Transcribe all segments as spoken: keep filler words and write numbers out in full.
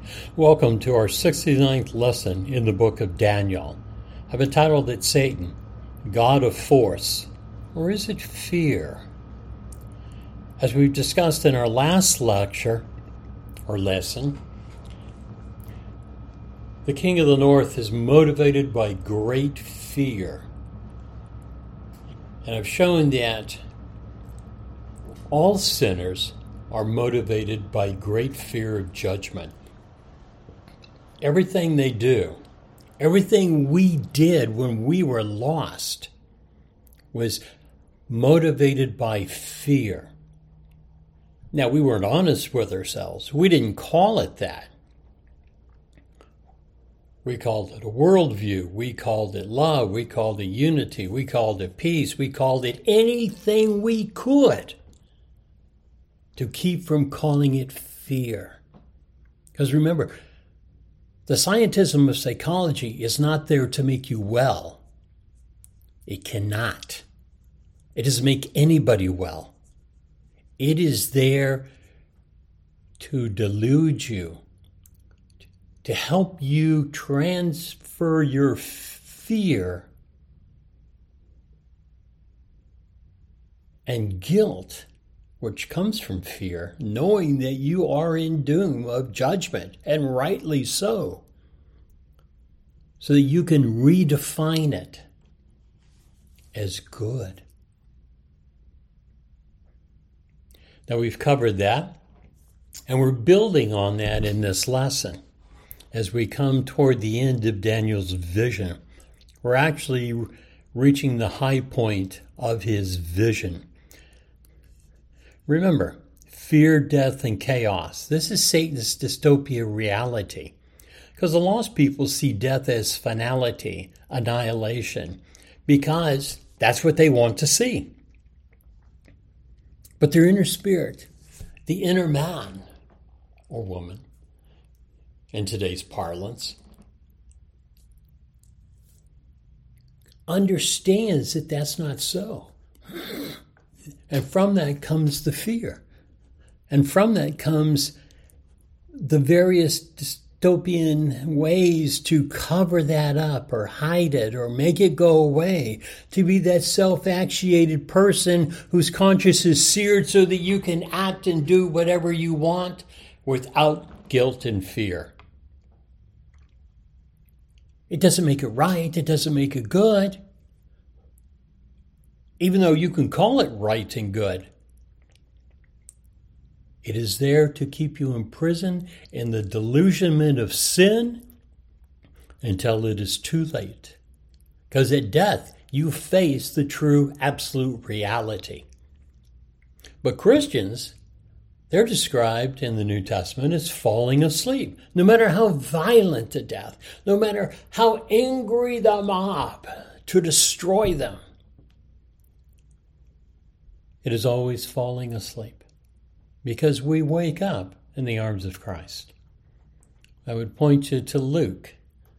Welcome to our sixty-ninth lesson in the book of Daniel. I've entitled it Satan, God of Force, or is it fear? As we've discussed in our last lecture, or lesson, the king of the north is motivated by great fear. And I've shown that all sinners are motivated by great fear of judgment. Everything they do, everything we did when we were lost was motivated by fear. Now, we weren't honest with ourselves. We didn't call it that. We called it a worldview. We called it love. We called it unity. We called it peace. We called it anything we could to keep from calling it fear. Because remember, the scientism of psychology is not there to make you well. It cannot. It doesn't make anybody well. It is there to delude you, to help you transfer your fear and guilt, which comes from fear, knowing that you are in doom of judgment, and rightly so, so that you can redefine it as good. Now, we've covered that, and we're building on that in this lesson. As we come toward the end of Daniel's vision, we're actually reaching the high point of his vision. Remember, fear, death, and chaos. This is Satan's dystopia reality. Because the lost people see death as finality, annihilation, because that's what they want to see. But their inner spirit, the inner man or woman, in today's parlance, understands that that's not so. And from that comes the fear. And from that comes the various dystopian ways to cover that up or hide it or make it go away. To be that self-actuated person whose conscience is seared so that you can act and do whatever you want without guilt and fear. It doesn't make it right. It doesn't make it good. Even though you can call it right and good. It is there to keep you imprisoned in the delusionment of sin until it is too late. Because at death, you face the true absolute reality. But Christians, they're described in the New Testament as falling asleep. No matter how violent the death, no matter how angry the mob to destroy them, it is always falling asleep because we wake up in the arms of Christ. I would point you to Luke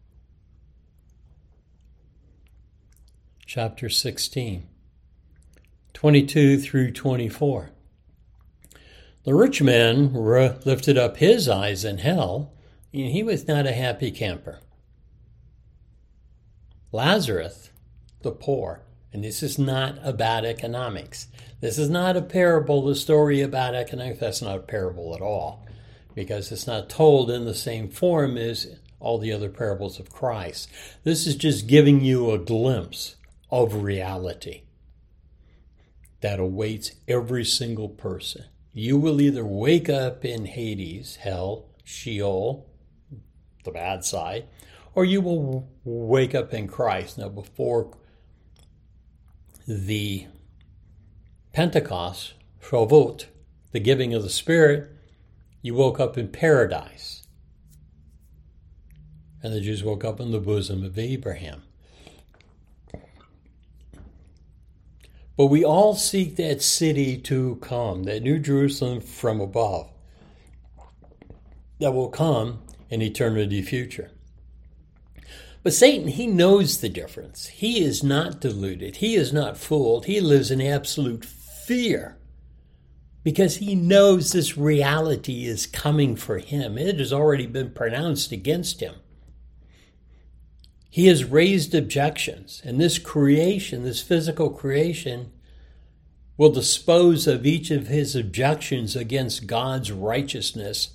chapter sixteen, twenty-two through twenty-four. The rich man lifted up his eyes in hell, and he was not a happy camper. Lazarus, the poor, and this is not about economics. This is not a parable, the story about economics. That's not a parable at all, because it's not told in the same form as all the other parables of Christ. This is just giving you a glimpse of reality that awaits every single person. You will either wake up in Hades, hell, Sheol, the bad side, or you will wake up in Christ. Now, before the Pentecost, Shavuot, the giving of the Spirit, you woke up in paradise. And the Jews woke up in the bosom of Abraham. But we all seek that city to come, that New Jerusalem from above, that will come in eternity future. But Satan, he knows the difference. He is not deluded. He is not fooled. He lives in absolute fear because he knows this reality is coming for him. It has already been pronounced against him. He has raised objections, and this creation, this physical creation, will dispose of each of his objections against God's righteousness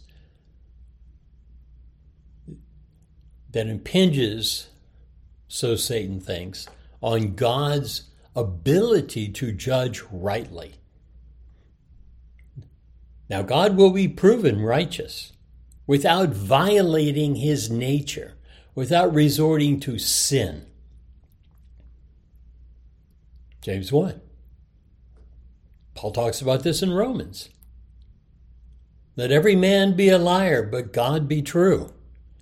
that impinges, so Satan thinks, on God's ability to judge rightly. Now, God will be proven righteous without violating his nature, without resorting to sin. James one. Paul talks about this in Romans. Let every man be a liar, but God be true.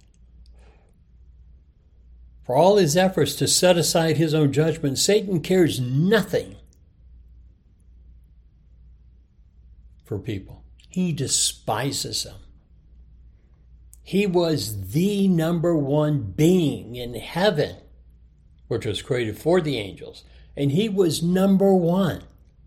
For all his efforts to set aside his own judgment, Satan cares nothing for people. He despises them. He was the number one being in heaven, which was created for the angels, and he was number one.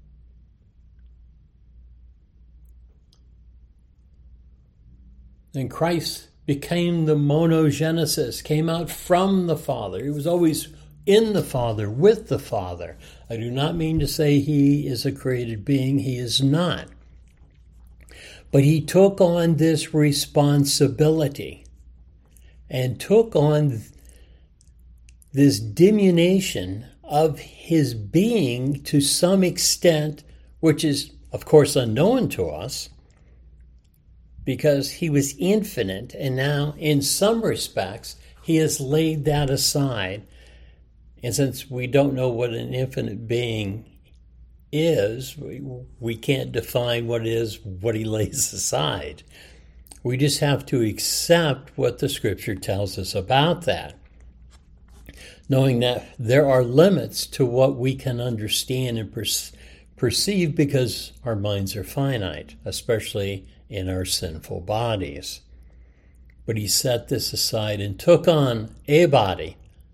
And Christ became the monogenesis, came out from the Father. He was always in the Father, with the Father. I do not mean to say he is a created being. He is not. But he took on this responsibility and took on this diminution of his being to some extent, which is, of course, unknown to us, because he was infinite, and now, in some respects, he has laid that aside. And since we don't know what an infinite being is, we, we can't define what it is, what he lays aside. We just have to accept what the Scripture tells us about that, knowing that there are limits to what we can understand and per- perceive because our minds are finite, especially in our sinful bodies. But he set this aside and took on a body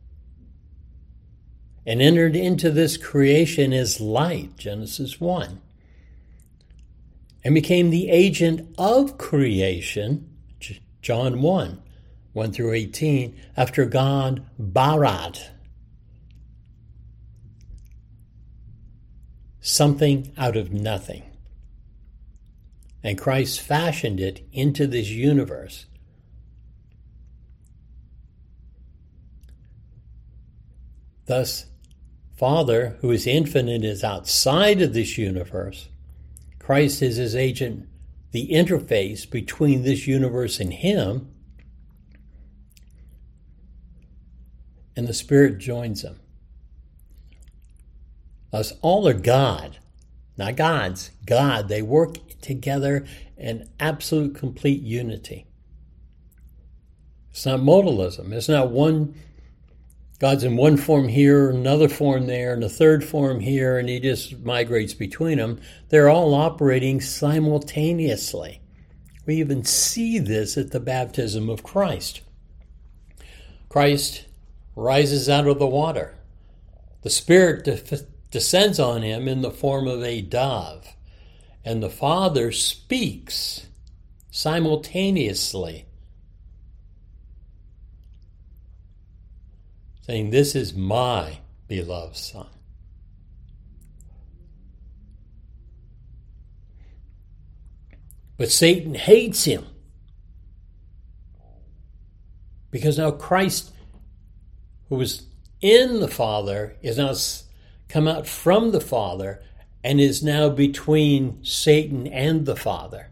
and entered into this creation as light, Genesis one, and became the agent of creation, John one, one through eighteen, after God barat, something out of nothing. And Christ fashioned it into this universe. Thus, Father, who is infinite, is outside of this universe. Christ is his agent, the interface between this universe and him. And the Spirit joins them. Thus, all are God, not gods, God. They work together in absolute, complete unity. It's not modalism. It's not one, God's in one form here, another form there, and a third form here, and he just migrates between them. They're all operating simultaneously. We even see this at the baptism of Christ. Christ rises out of the water. The Spirit de- descends on him in the form of a dove. And the Father speaks simultaneously, saying, "This is my beloved Son." But Satan hates him because now Christ, who was in the Father, is now come out from the Father and is now between Satan and the Father.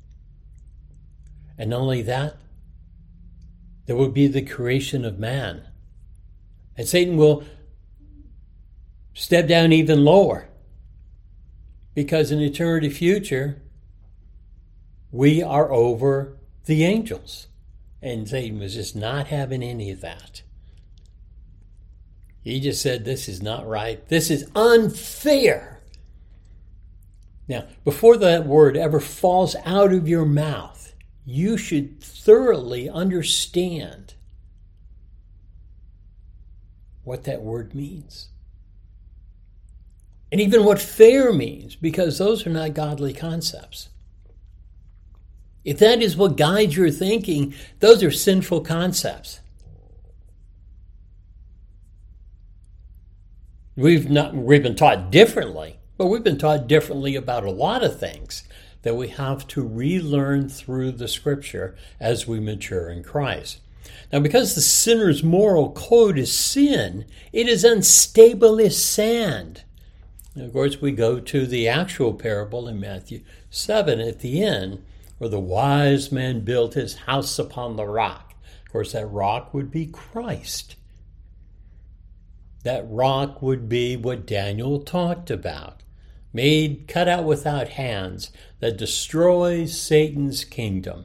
And not only that, there will be the creation of man. And Satan will step down even lower, because in eternity future, we are over the angels. And Satan was just not having any of that. He just said, this is not right. This is unfair. Now, before that word ever falls out of your mouth, you should thoroughly understand what that word means. and even what fair means, because those are not godly concepts. If that is what guides your thinking, those are sinful concepts. We've not we've been taught differently, but we've been taught differently about a lot of things that we have to relearn through the Scripture as we mature in Christ. Now, because the sinner's moral code is sin, it is unstable as sand. And of course, we go to the actual parable in Matthew seven at the end, where the wise man built his house upon the rock. Of course, that rock would be Christ. That rock would be what Daniel talked about, made, cut out without hands, that destroys Satan's kingdom.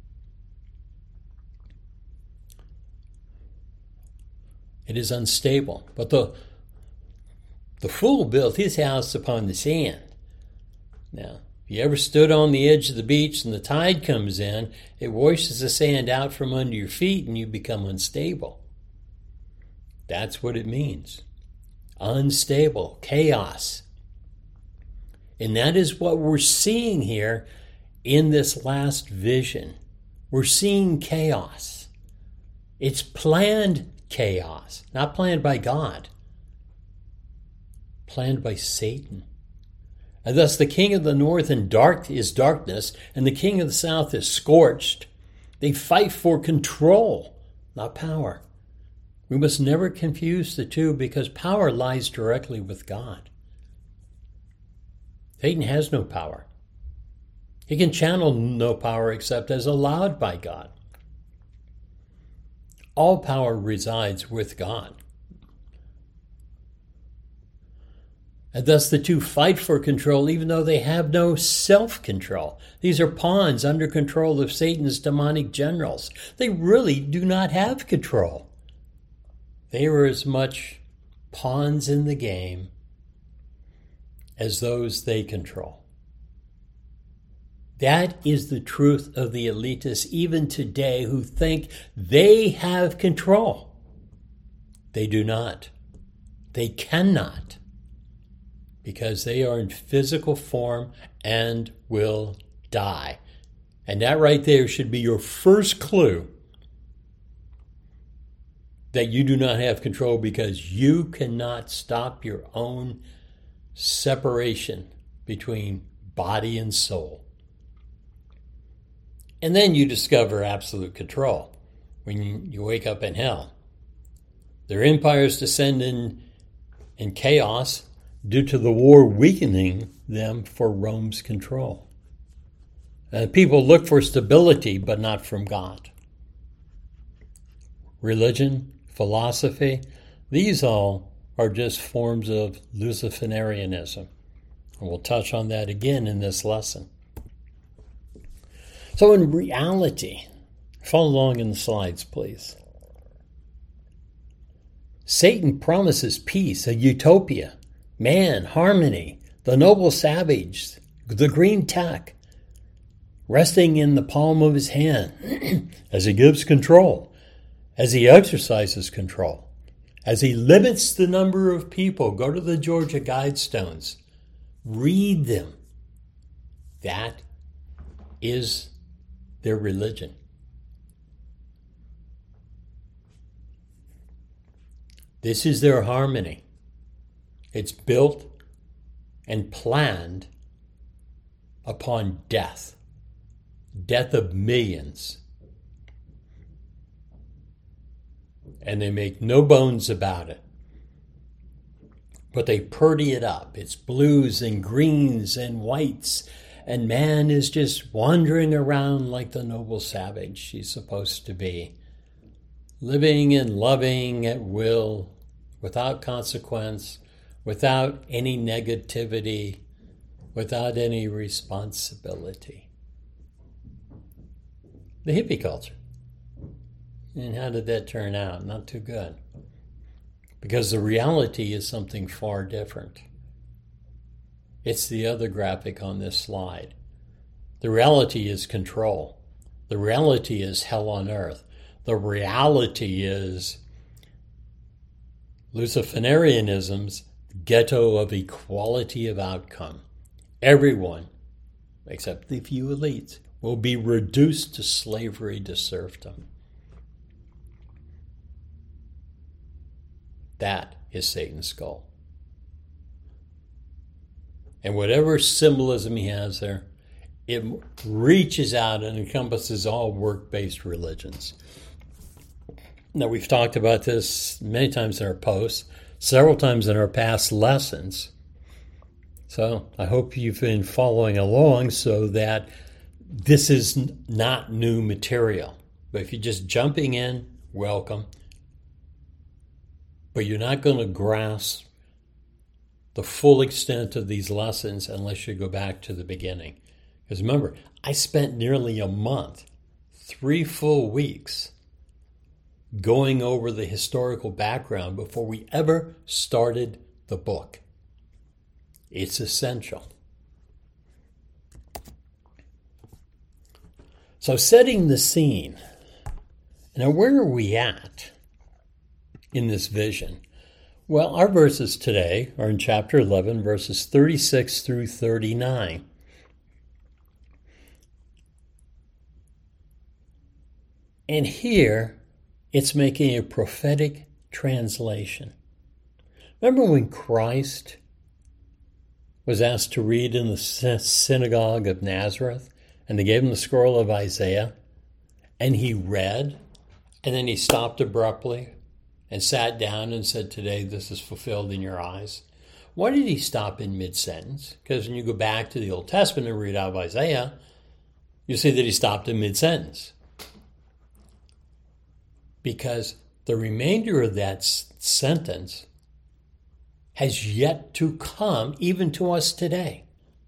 It is unstable. But the, the fool built his house upon the sand. Now, if you ever stood on the edge of the beach and the tide comes in, it washes the sand out from under your feet and you become unstable. That's what it means. Unstable, chaos. And that is what we're seeing here in this last vision. We're seeing chaos. It's planned chaos, not planned by God. Planned by Satan. And thus the king of the north in dark is darkness, and the king of the south is scorched. They fight for control, not power. We must never confuse the two, because power lies directly with God. Satan has no power. He can channel no power except as allowed by God. All power resides with God. And thus the two fight for control even though they have no self-control. These are pawns under control of Satan's demonic generals. They really do not have control. They are as much pawns in the game as those they control. That is the truth of the elitists even today, who think they have control. They do not. They cannot, because they are in physical form and will die. And that right there should be your first clue that you do not have control, because you cannot stop your own separation between body and soul. And then you discover absolute control when you, you wake up in hell. Their empires descend in, in chaos due to the war weakening them for Rome's control. Uh, people look for stability, but not from God. Religion, philosophy, these all are just forms of Luciferianism. And we'll touch on that again in this lesson. So in reality, follow along in the slides, please. Satan promises peace, a utopia, man, harmony, the noble savage, the green tech, resting in the palm of his hand as he gives control, as he exercises control, as he limits the number of people. Go to the Georgia Guidestones. Read them. That is their religion. This is their harmony. It's built and planned upon death. Death of millions. And they make no bones about it. But they purdy it up. It's blues and greens and whites. And man is just wandering around like the noble savage she's supposed to be. Living and loving at will, without consequence, without any negativity, without any responsibility. The hippie culture. And how did that turn out? Not too good. Because the reality is something far different. It's the other graphic on this slide. The reality is control. The reality is hell on earth. The reality is Luciferianism's ghetto of equality of outcome. Everyone, except the few elites, will be reduced to slavery, to serfdom. That is Satan's goal. And whatever symbolism he has there, it reaches out and encompasses all work-based religions. Now, we've talked about this many times in our posts, several times in our past lessons. So I hope you've been following along so that this is not new material. But if you're just jumping in, welcome. But you're not going to grasp the full extent of these lessons unless you go back to the beginning. Because remember, I spent nearly a month, three full weeks, going over the historical background before we ever started the book. It's essential. So setting the scene. Now, where are we at in this vision? Well, our verses today are in chapter eleven, verses thirty-six through thirty-nine. And here, it's making a prophetic translation. Remember when Christ was asked to read in the synagogue of Nazareth, and they gave him the scroll of Isaiah, and he read, and then he stopped abruptly and sat down and said, "Today this is fulfilled in your eyes." Why did he stop in mid-sentence? Because when you go back to the Old Testament and read out of Isaiah, you see that he stopped in mid-sentence. Because the remainder of that s- sentence has yet to come even to us today.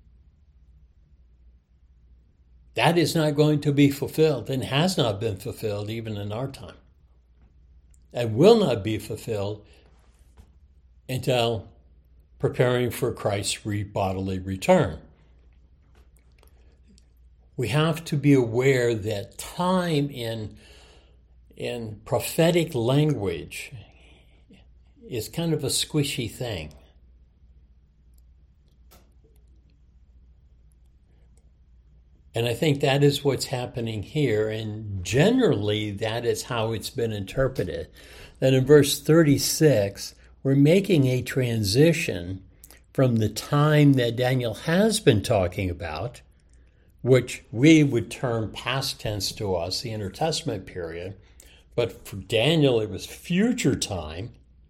That is not going to be fulfilled and has not been fulfilled even in our time. And will not be fulfilled until preparing for Christ's re- bodily return. We have to be aware that time in, in prophetic language is kind of a squishy thing. And I think that is what's happening here, and generally that is how it's been interpreted. That in verse thirty-six, we're making a transition from the time that Daniel has been talking about, which we would term past tense to us, the intertestament period, but for Daniel it was future time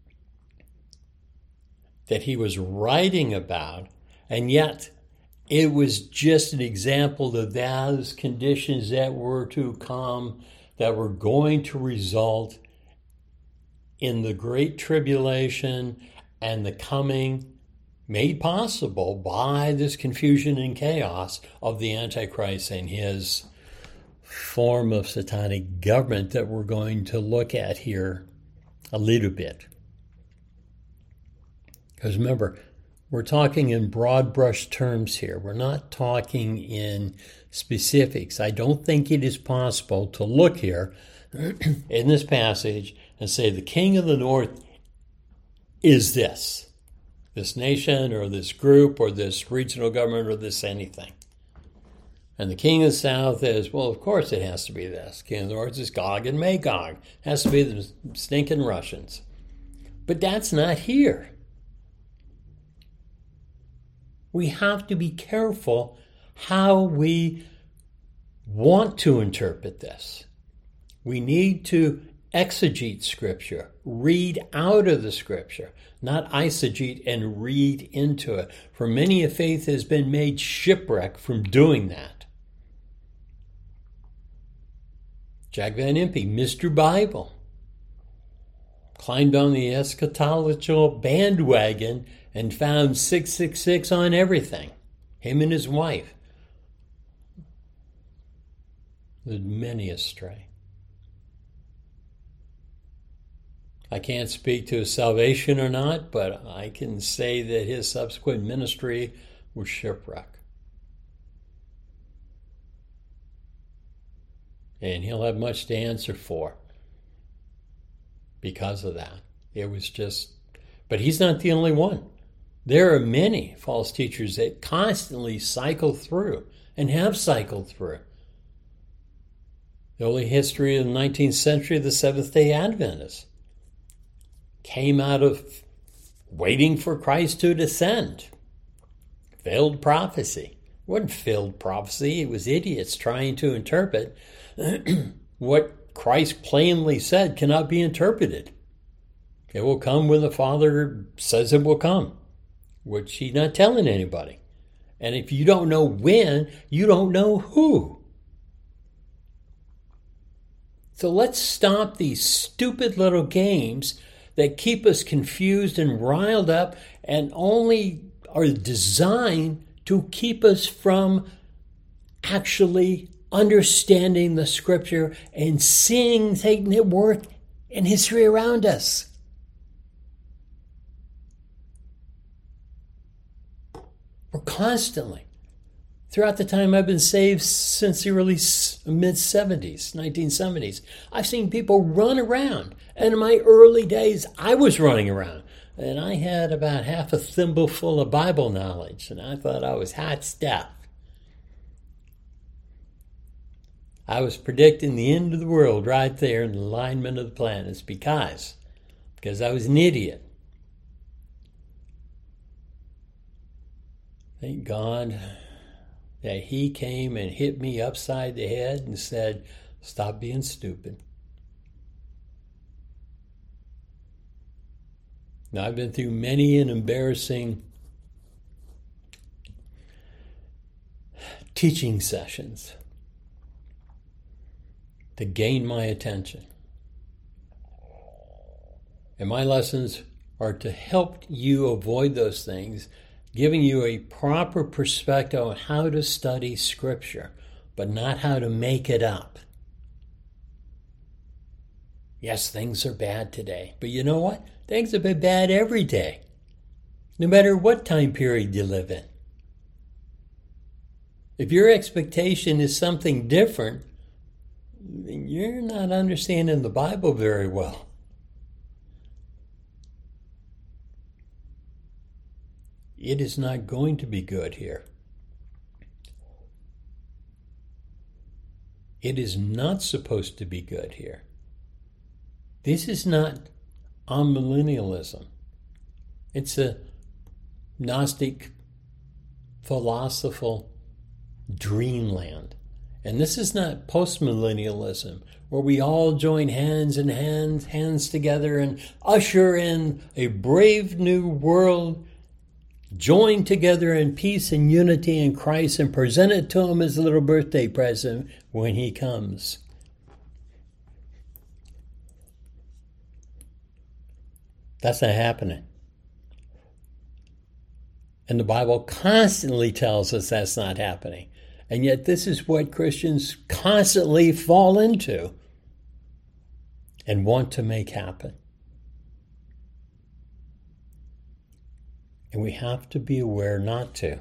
that he was writing about, and yet it was just an example of those conditions that were to come, that were going to result in the great tribulation and the coming, made possible by this confusion and chaos of the Antichrist and his form of satanic government that we're going to look at here a little bit. Because remember, we're talking in broad brush terms here. We're not talking in specifics. I don't think it is possible to look here in this passage and say the king of the north is this, this nation or this group or this regional government or this anything. And the king of the south is, well, of course it has to be this. King of the north is Gog and Magog. It has to be the stinking Russians. But that's not here. We have to be careful how we want to interpret this. We need to exegete Scripture, read out of the Scripture, not eisegete and read into it. For many a faith has been made shipwreck from doing that. Jack Van Impe, Mister Bible, climbed on the eschatological bandwagon and found six six six on everything. Him and his wife led many astray. I can't speak to his salvation or not, but I can say that his subsequent ministry was shipwreck. And he'll have much to answer for because of that. It was just, but he's not the only one. There are many false teachers that constantly cycle through and have cycled through. The early history of the nineteenth century, the Seventh-day Adventists came out of waiting for Christ to descend. Failed prophecy. It wasn't failed prophecy. It was idiots trying to interpret what Christ plainly said cannot be interpreted. It will come when the Father says it will come, which he's not telling anybody. And if you don't know when, you don't know who. So let's stop these stupid little games that keep us confused and riled up and only are designed to keep us from actually understanding the Scripture and seeing Satan at work in history around us. We're constantly, throughout the time I've been saved since the early mid-seventies, nineteen seventies, I've seen people run around. And in my early days, I was running around. And I had about half a thimble full of Bible knowledge. And I thought I was hot stuff. I was predicting the end of the world right there in the alignment of the planets because, because I was an idiot. Thank God that he came and hit me upside the head and said, stop being stupid. Now, I've been through many and embarrassing teaching sessions to gain my attention. And my lessons are to help you avoid those things, giving you a proper perspective on how to study Scripture, but not how to make it up. Yes, things are bad today, but you know what? Things have been bad every day, no matter what time period you live in. If your expectation is something different, then you're not understanding the Bible very well. It is not going to be good here. It is not supposed to be good here. This is not amillennialism. It's a Gnostic philosophical dreamland. And this is not postmillennialism, where we all join hands and hands, hands together and usher in a brave new world, join together in peace and unity in Christ and present it to him as a little birthday present when he comes. That's not happening. And the Bible constantly tells us that's not happening. And yet this is what Christians constantly fall into and want to make happen. And we have to be aware not to.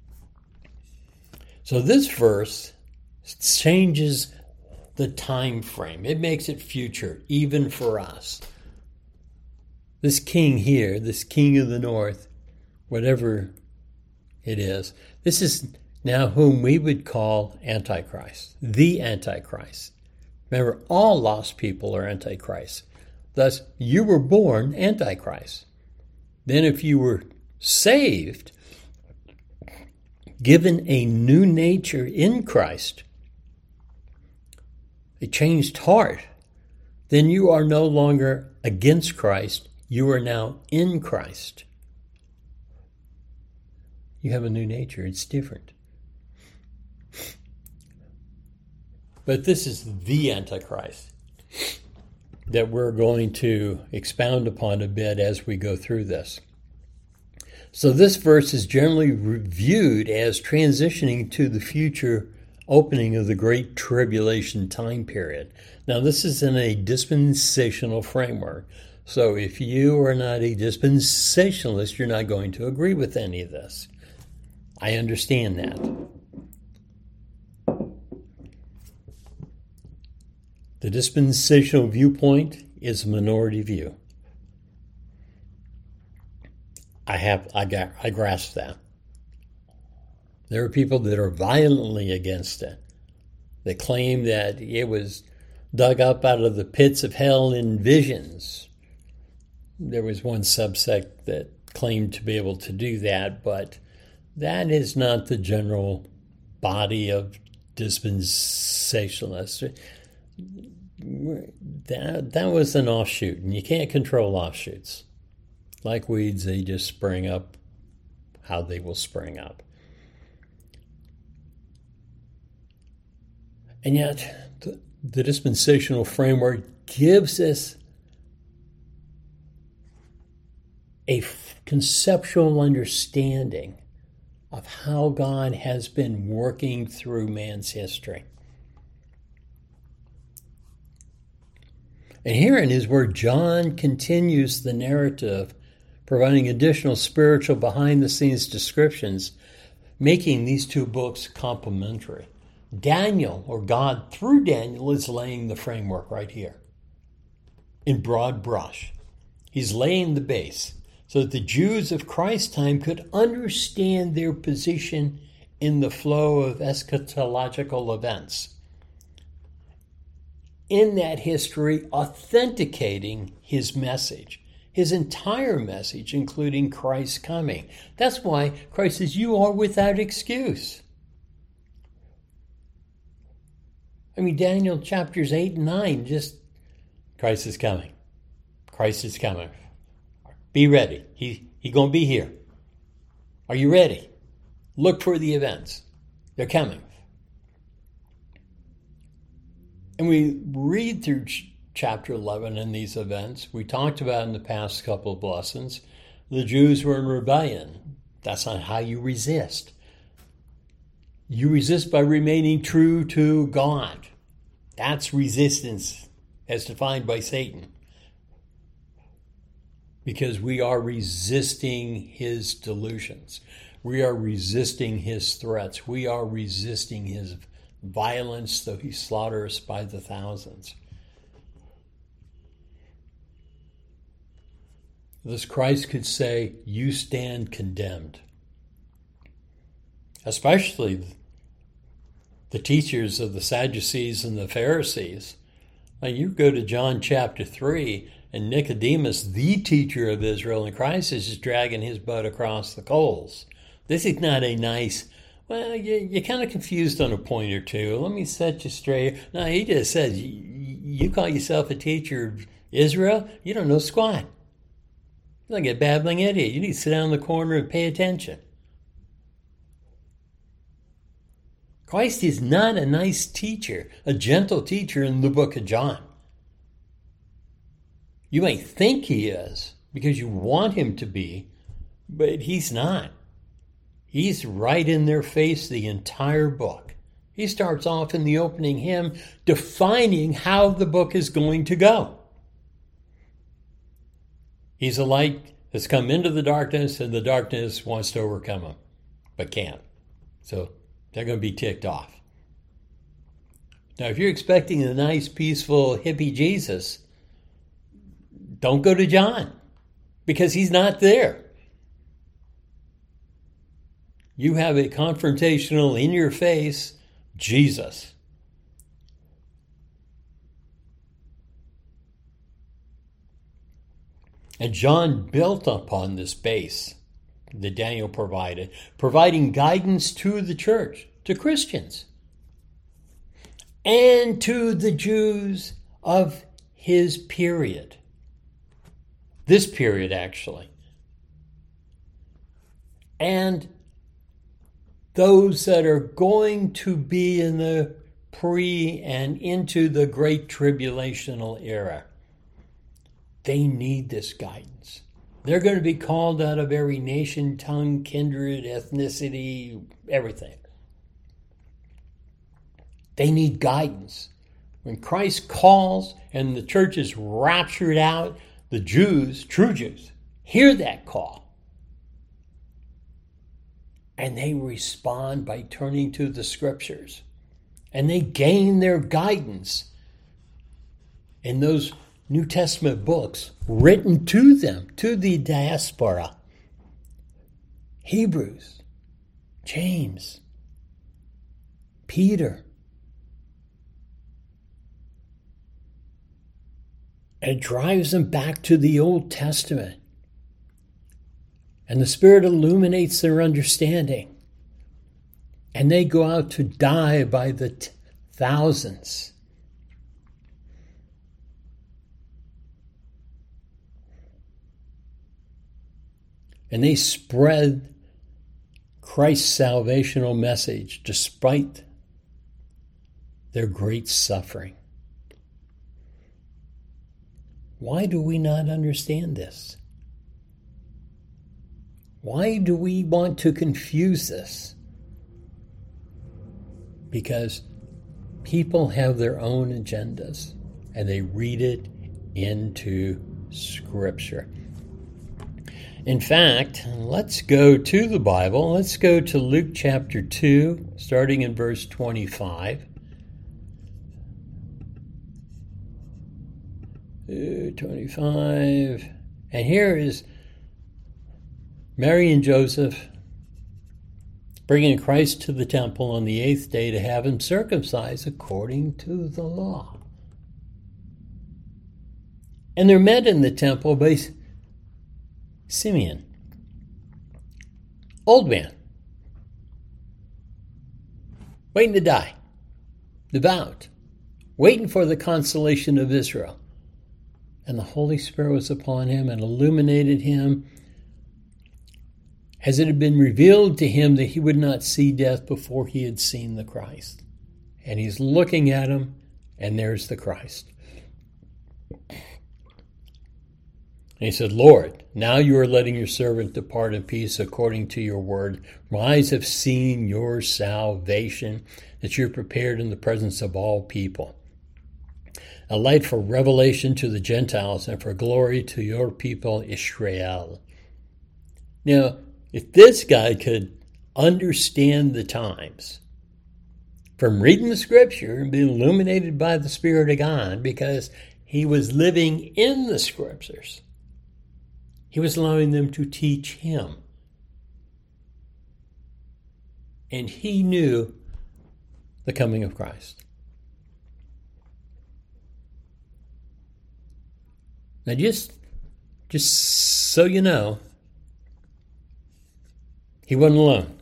So this verse changes the time frame. It makes it future, even for us. This king here, this king of the north, whatever it is, this is now whom we would call Antichrist, the Antichrist. Remember, all lost people are Antichrist. Thus, you were born Antichrist. Then if you were saved, given a new nature in Christ, a changed heart, then you are no longer against Christ. You are now in Christ. You have a new nature. It's different. But this is the Antichrist that we're going to expound upon a bit as we go through this. So this verse is generally viewed as transitioning to the future opening of the Great Tribulation time period. Now, this is in a dispensational framework. So if you are not a dispensationalist, you're not going to agree with any of this. I understand that. The dispensational viewpoint is a minority view. I have, I got, I grasp that. There are people that are violently against it. They claim that it was dug up out of the pits of hell in visions. There was one subsect that claimed to be able to do that, but that is not the general body of dispensationalists. That, that was an offshoot, and you can't control offshoots. Like weeds, they just spring up how they will spring up. And yet, the, the dispensational framework gives us a f- conceptual understanding of how God has been working through man's history. And herein is where John continues the narrative, providing additional spiritual behind-the-scenes descriptions, making these two books complementary. Daniel, or God through Daniel, is laying the framework right here in broad brush. He's laying the base so that the Jews of Christ's time could understand their position in the flow of eschatological events. In that history, authenticating his message, his entire message, including Christ's coming. That's why Christ says, you are without excuse. I mean, Daniel chapters eight and nine, just, Christ is coming. Christ is coming. Be ready. He he gonna be here. Are you ready? Look for the events. They're coming. And we read through ch- chapter eleven in these events. We talked about in the past couple of lessons, the Jews were in rebellion. That's not how you resist. You resist by remaining true to God. That's resistance as defined by Satan. Because we are resisting his delusions. We are resisting his threats. We are resisting his violence, though he slaughters us by the thousands. Thus Christ could say, you stand condemned. Especially the teachers of the Sadducees and the Pharisees. Now you go to John chapter three, and Nicodemus, the teacher of Israel in Christ, is just dragging his boat across the coals. This is not a nice, well, you, you're kind of confused on a point or two. Let me set you straight. No, he just says, you, you call yourself a teacher of Israel? You don't know squat. You're like a babbling idiot. You need to sit down in the corner and pay attention. Christ is not a nice teacher, a gentle teacher in the book of John. You may think he is because you want him to be, but he's not. He's right in their face the entire book. He starts off in the opening hymn defining how the book is going to go. He's a light that's come into the darkness, and the darkness wants to overcome him, but can't. So they're going to be ticked off. Now, if you're expecting a nice, peaceful, hippie Jesus, don't go to John, because he's not there. You have a confrontational, in-your-face Jesus. And John built upon this base that Daniel provided, providing guidance to the church, to Christians, and to the Jews of his period. This period, actually. And those that are going to be in the pre and into the great tribulational era. They need this guidance. They're going to be called out of every nation, tongue, kindred, ethnicity, everything. They need guidance. When Christ calls and the church is raptured out, the Jews, true Jews, hear that call. And they respond by turning to the scriptures. And they gain their guidance in those New Testament books written to them, to the diaspora, Hebrews, James, Peter. And it drives them back to the Old Testament. And the Spirit illuminates their understanding. And they go out to die by the t- thousands. And they spread Christ's salvational message despite their great suffering. Why do we not understand this? Why do we want to confuse this? Because people have their own agendas and they read it into Scripture. In fact, let's go to the Bible. Let's go to Luke chapter two, starting in verse twenty-five. twenty-five. And here is Mary and Joseph bringing Christ to the temple on the eighth day to have him circumcised according to the law. And they're met in the temple by Simeon, old man, waiting to die, devout, waiting for the consolation of Israel. And the Holy Spirit was upon him and illuminated him, as it had been revealed to him that he would not see death before he had seen the Christ. And he's looking at him, and there's the Christ. And he said, Lord, now you are letting your servant depart in peace according to your word. My eyes have seen your salvation, that you're prepared in the presence of all people. A light for revelation to the Gentiles and for glory to your people, Israel. Now, if this guy could understand the times from reading the Scripture and be illuminated by the Spirit of God, because he was living in the Scriptures, he was allowing them to teach him. And he knew the coming of Christ. Now just, just so you know, he wasn't alone.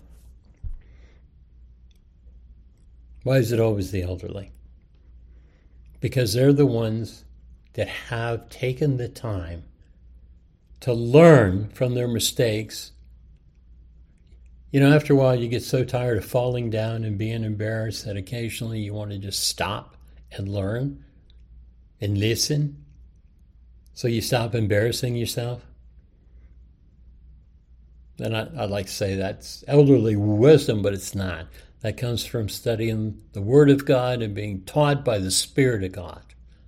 Why is it always the elderly? Because they're the ones that have taken the time to learn from their mistakes. You know, after a while you get so tired of falling down and being embarrassed that occasionally you want to just stop and learn and listen. So you stop embarrassing yourself. And I, I'd like to say that's elderly wisdom, but it's not. That comes from studying the Word of God and being taught by the Spirit of God.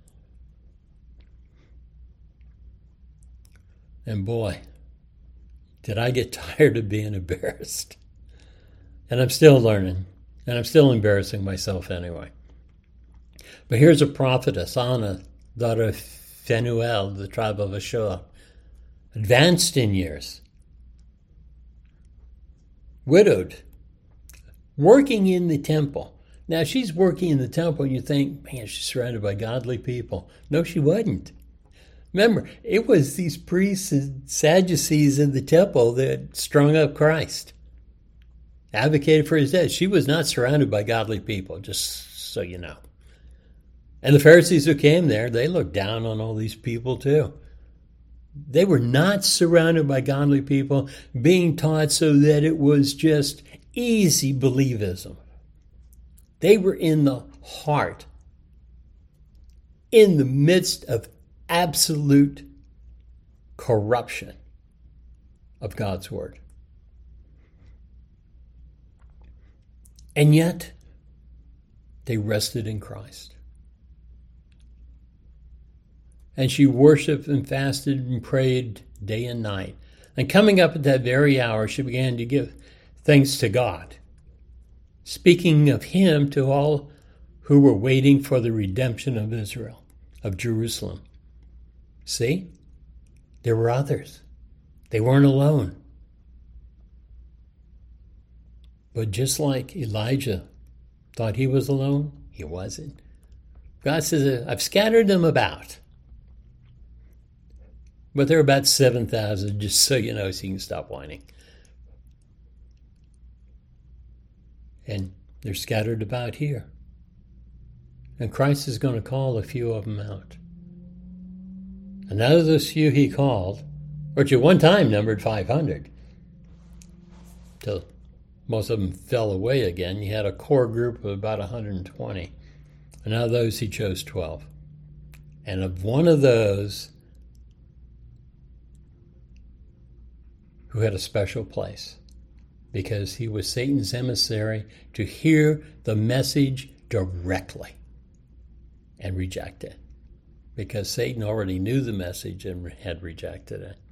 And boy, did I get tired of being embarrassed. And I'm still learning. And I'm still embarrassing myself anyway. But here's a prophetess, Anna, daughter of Phanuel, the tribe of Asher, advanced in years, widowed, working in the temple. Now, she's working in the temple, and you think, man, she's surrounded by godly people. No, she wasn't. Remember, it was these priests and Sadducees in the temple that strung up Christ, advocated for his death. She was not surrounded by godly people, just so you know. And the Pharisees who came there, they looked down on all these people too. They were not surrounded by godly people, being taught so that it was just easy believism. They were in the heart, in the midst of absolute corruption of God's Word. And yet, they rested in Christ. And she worshiped and fasted and prayed day and night. And coming up at that very hour, she began to give thanks to God, speaking of him to all who were waiting for the redemption of Israel, of Jerusalem. See? There were others. They weren't alone. But just like Elijah thought he was alone, he wasn't. God says, I've scattered them about. But there are about seven thousand, just so you know, so you can stop whining. And they're scattered about here. And Christ is going to call a few of them out. And out of those few he called, which at one time numbered five hundred, till most of them fell away again, you had a core group of about one hundred twenty. And out of those he chose twelve. And of one of those who had a special place, because he was Satan's emissary to hear the message directly and reject it, because Satan already knew the message and had rejected it.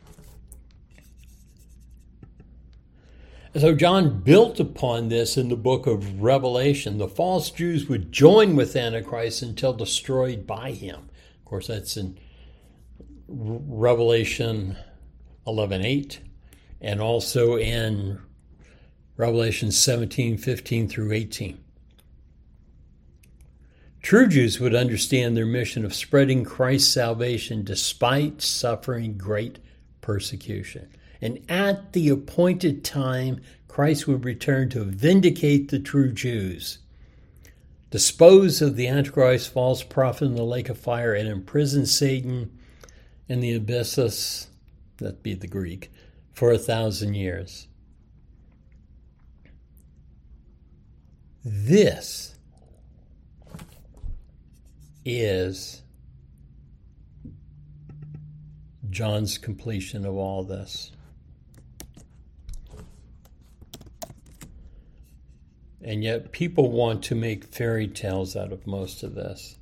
So John built upon this in the book of Revelation. The false Jews would join with Antichrist until destroyed by him. Of course, that's in Revelation eleven eight, and also in Revelation seventeen fifteen through eighteen. True Jews would understand their mission of spreading Christ's salvation despite suffering great persecution. And at the appointed time, Christ would return to vindicate the true Jews, dispose of the Antichrist, false prophet in the lake of fire, and imprison Satan in the abyssus, that'd be the Greek, for a thousand years. This is John's completion of all this. And yet people want to make fairy tales out of most of this.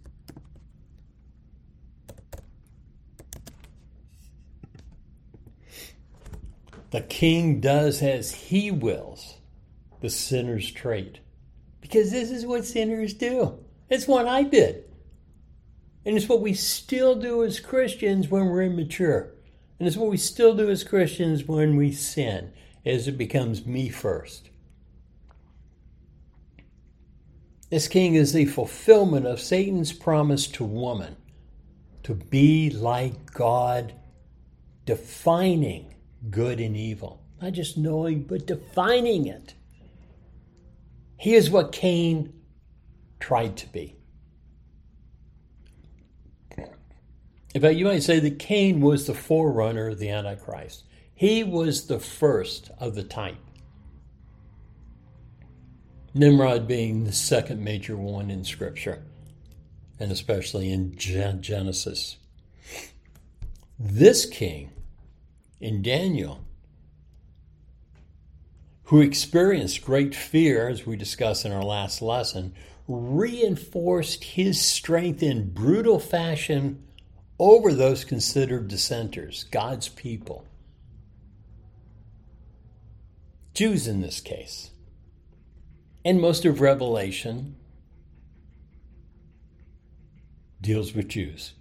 The king does as he wills, the sinner's trait. Because this is what sinners do. It's what I did. And it's what we still do as Christians when we're immature. And it's what we still do as Christians when we sin, as it becomes me first. This king is the fulfillment of Satan's promise to woman to be like God, defining good and evil. Not just knowing, but defining it. He is what Cain tried to be. In fact, you might say that Cain was the forerunner of the Antichrist. He was the first of the type. Nimrod being the second major one in Scripture, and especially in Genesis. This king, in Daniel, who experienced great fear, as we discussed in our last lesson, reinforced his strength in brutal fashion over those considered dissenters, God's people. Jews in this case. And most of Revelation deals with Jews.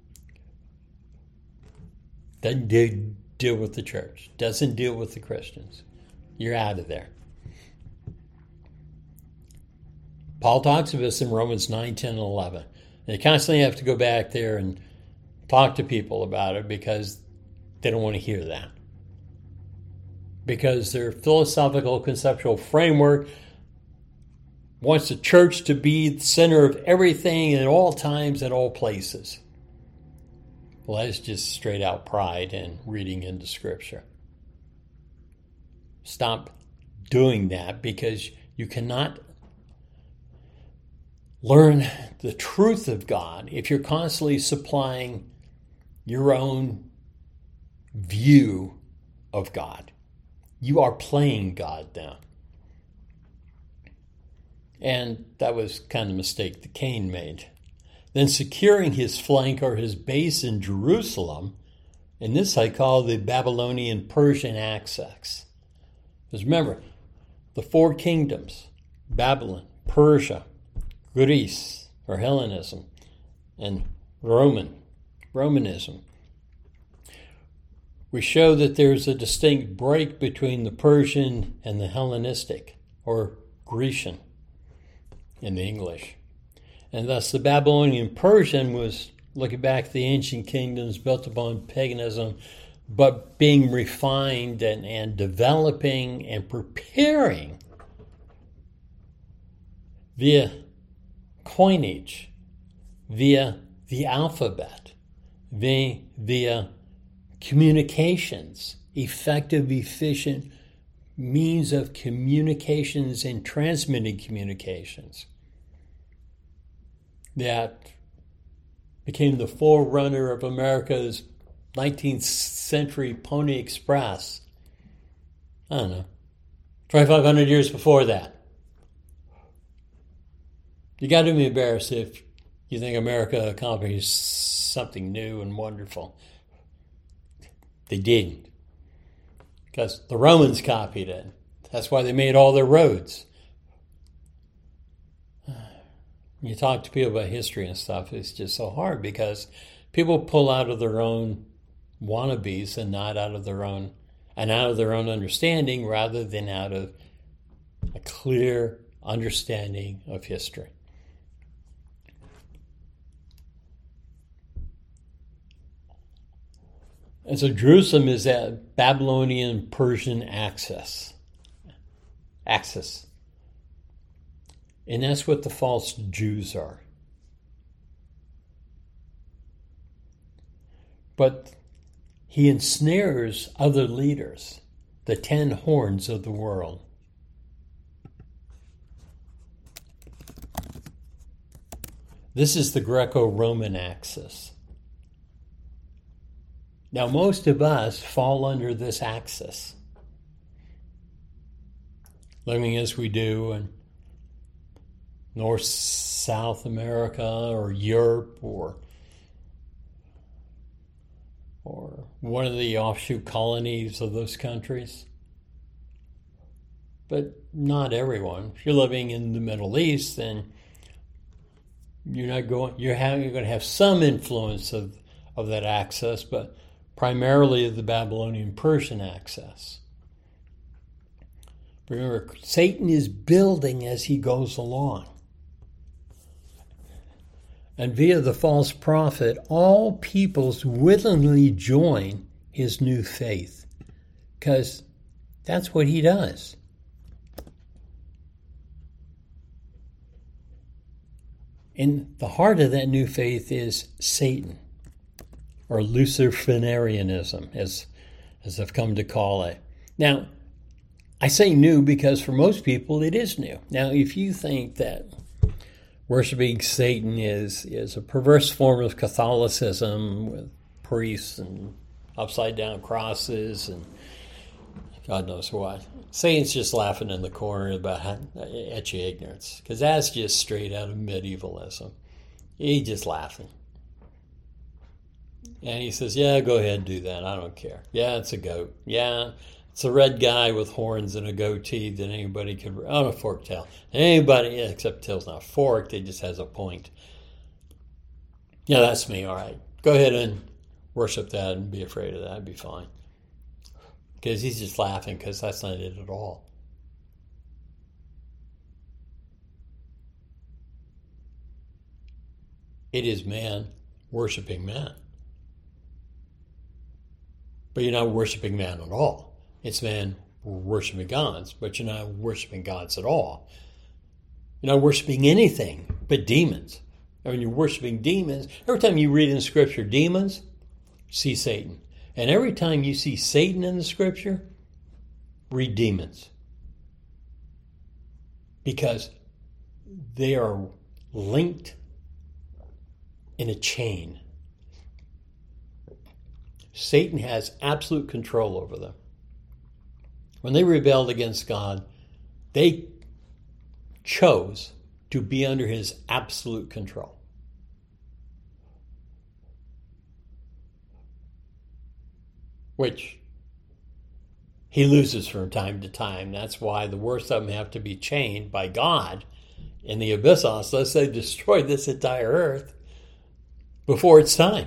Doesn't deal, deal with the church. Doesn't deal with the Christians. You're out of there. Paul talks about this in Romans nine, ten, and eleven. And you constantly have to go back there and talk to people about it because they don't want to hear that. Because their philosophical conceptual framework wants the church to be the center of everything at all times, at all places. Well, that's just straight out pride and reading into Scripture. Stop doing that, because you cannot learn the truth of God if you're constantly supplying your own view of God. You are playing God now. And that was kind of a mistake that Cain made. Then securing his flank or his base in Jerusalem, and this I call the Babylonian Persian axis. Because remember, the four kingdoms, Babylon, Persia, Greece, or Hellenism, and Roman, Romanism. We show that there's a distinct break between the Persian and the Hellenistic or Grecian in the English. And thus the Babylonian Persian was looking back at the ancient kingdoms built upon paganism, but being refined and, and developing and preparing via coinage, via the alphabet, via, via communications, effective, efficient means of communications and transmitting communications that became the forerunner of America's nineteenth century Pony Express. I don't know, twenty-five hundred years before that. You got to be embarrassed if you think America accomplished something new and wonderful. They didn't. Because the Romans copied it. That's why they made all their roads. You talk to people about history and stuff, it's just so hard because people pull out of their own wannabes and not out of their own, and out of their own understanding rather than out of a clear understanding of history. And so Jerusalem is that Babylonian Persian axis. Axis. And that's what the false Jews are. But he ensnares other leaders, the ten horns of the world. This is the Greco-Roman axis. Now, most of us fall under this axis, living as we do in North, South America, or Europe, or or one of the offshoot colonies of those countries. But not everyone. If you're living in the Middle East, then you're not going. You're having. You're going to have some influence of of that axis, but primarily the Babylonian Persian axis. Remember, Satan is building as he goes along. And via the false prophet, all peoples willingly join his new faith, because that's what he does. And the heart of that new faith is Satan, or Luciferianism, as, as I've come to call it. Now, I say new because for most people it is new. Now, if you think that worshiping Satan is, is a perverse form of Catholicism with priests and upside-down crosses and God knows what, Satan's just laughing in the corner about how, at your ignorance, because that's just straight out of medievalism. He's just laughing. And he says, yeah, go ahead and do that. I don't care. Yeah, it's a goat. Yeah, it's a red guy with horns and a goatee that anybody could... Oh, a forked tail. Anybody, yeah, except tail's not forked. It just has a point. Yeah, that's me. All right. Go ahead and worship that and be afraid of that. I'd be fine. Because he's just laughing because that's not it at all. It is man worshiping man. But you're not worshiping man at all. It's man worshiping gods, but you're not worshiping gods at all. You're not worshiping anything but demons. And when you're worshiping demons, every time you read in Scripture demons, see Satan. And every time you see Satan in the Scripture, read demons. Because they are linked in a chain. Satan has absolute control over them. When they rebelled against God, they chose to be under his absolute control. Which he loses from time to time. That's why the worst of them have to be chained by God in the abyssos, lest they destroy this entire earth before it's time.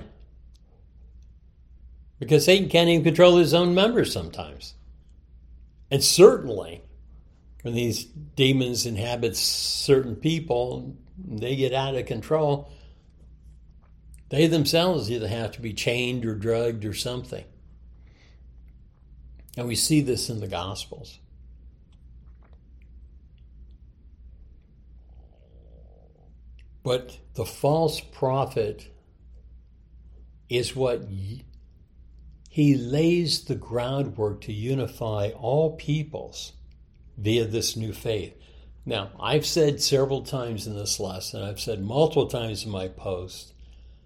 Because Satan can't even control his own members sometimes. And certainly when these demons inhabit certain people, they get out of control, they themselves either have to be chained or drugged or something. And we see this in the Gospels. But the false prophet is what he lays the groundwork to unify all peoples via this new faith. Now, I've said several times in this lesson, I've said multiple times in my post,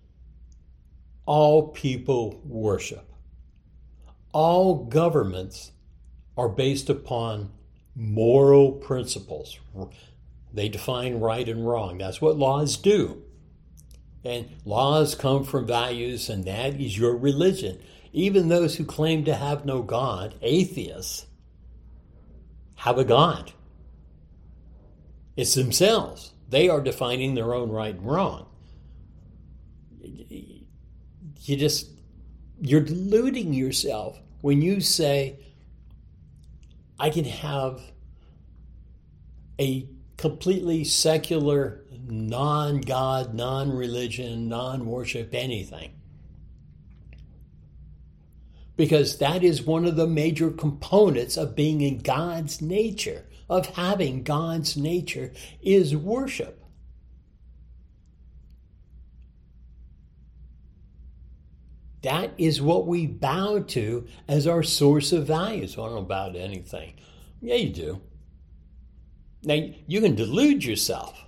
all people worship. All governments are based upon moral principles. They define right and wrong. That's what laws do. And laws come from values, and that is your religion. Even those who claim to have no God, atheists, have a God. It's themselves. They are defining their own right and wrong. You just, you're deluding yourself when you say, I can have a completely secular, non-God, non-religion, non-worship anything. Because that is one of the major components of being in God's nature, of having God's nature, is worship. That is what we bow to as our source of values. I don't know about anything. Yeah, you do. Now, you can delude yourself.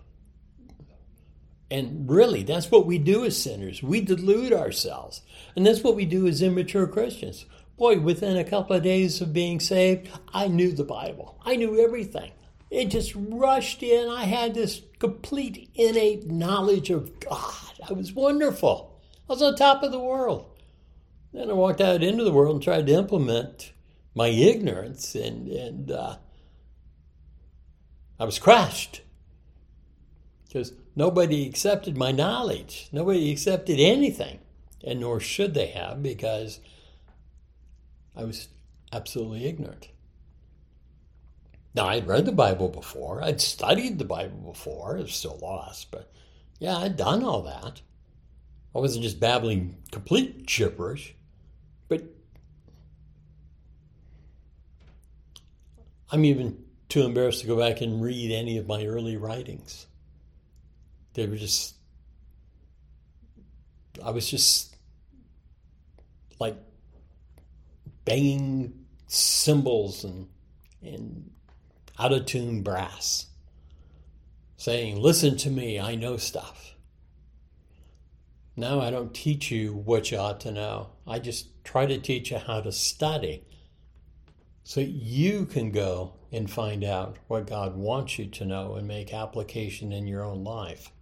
And really, that's what we do as sinners. We delude ourselves. And that's what we do as immature Christians. Boy, within a couple of days of being saved, I knew the Bible. I knew everything. It just rushed in. I had this complete innate knowledge of God. I was wonderful. I was on top of the world. Then I walked out into the world and tried to implement my ignorance, and, and uh, I was crushed. Because nobody accepted my knowledge. Nobody accepted anything. And nor should they have, because I was absolutely ignorant. Now, I'd read the Bible before. I'd studied the Bible before. I was still lost. But yeah, I'd done all that. I wasn't just babbling complete gibberish. But I'm even too embarrassed to go back and read any of my early writings. They were just, I was just like banging cymbals and, and out-of-tune brass, saying, listen to me, I know stuff. Now I don't teach you what you ought to know. I just try to teach you how to study so you can go and find out what God wants you to know and make application in your own life.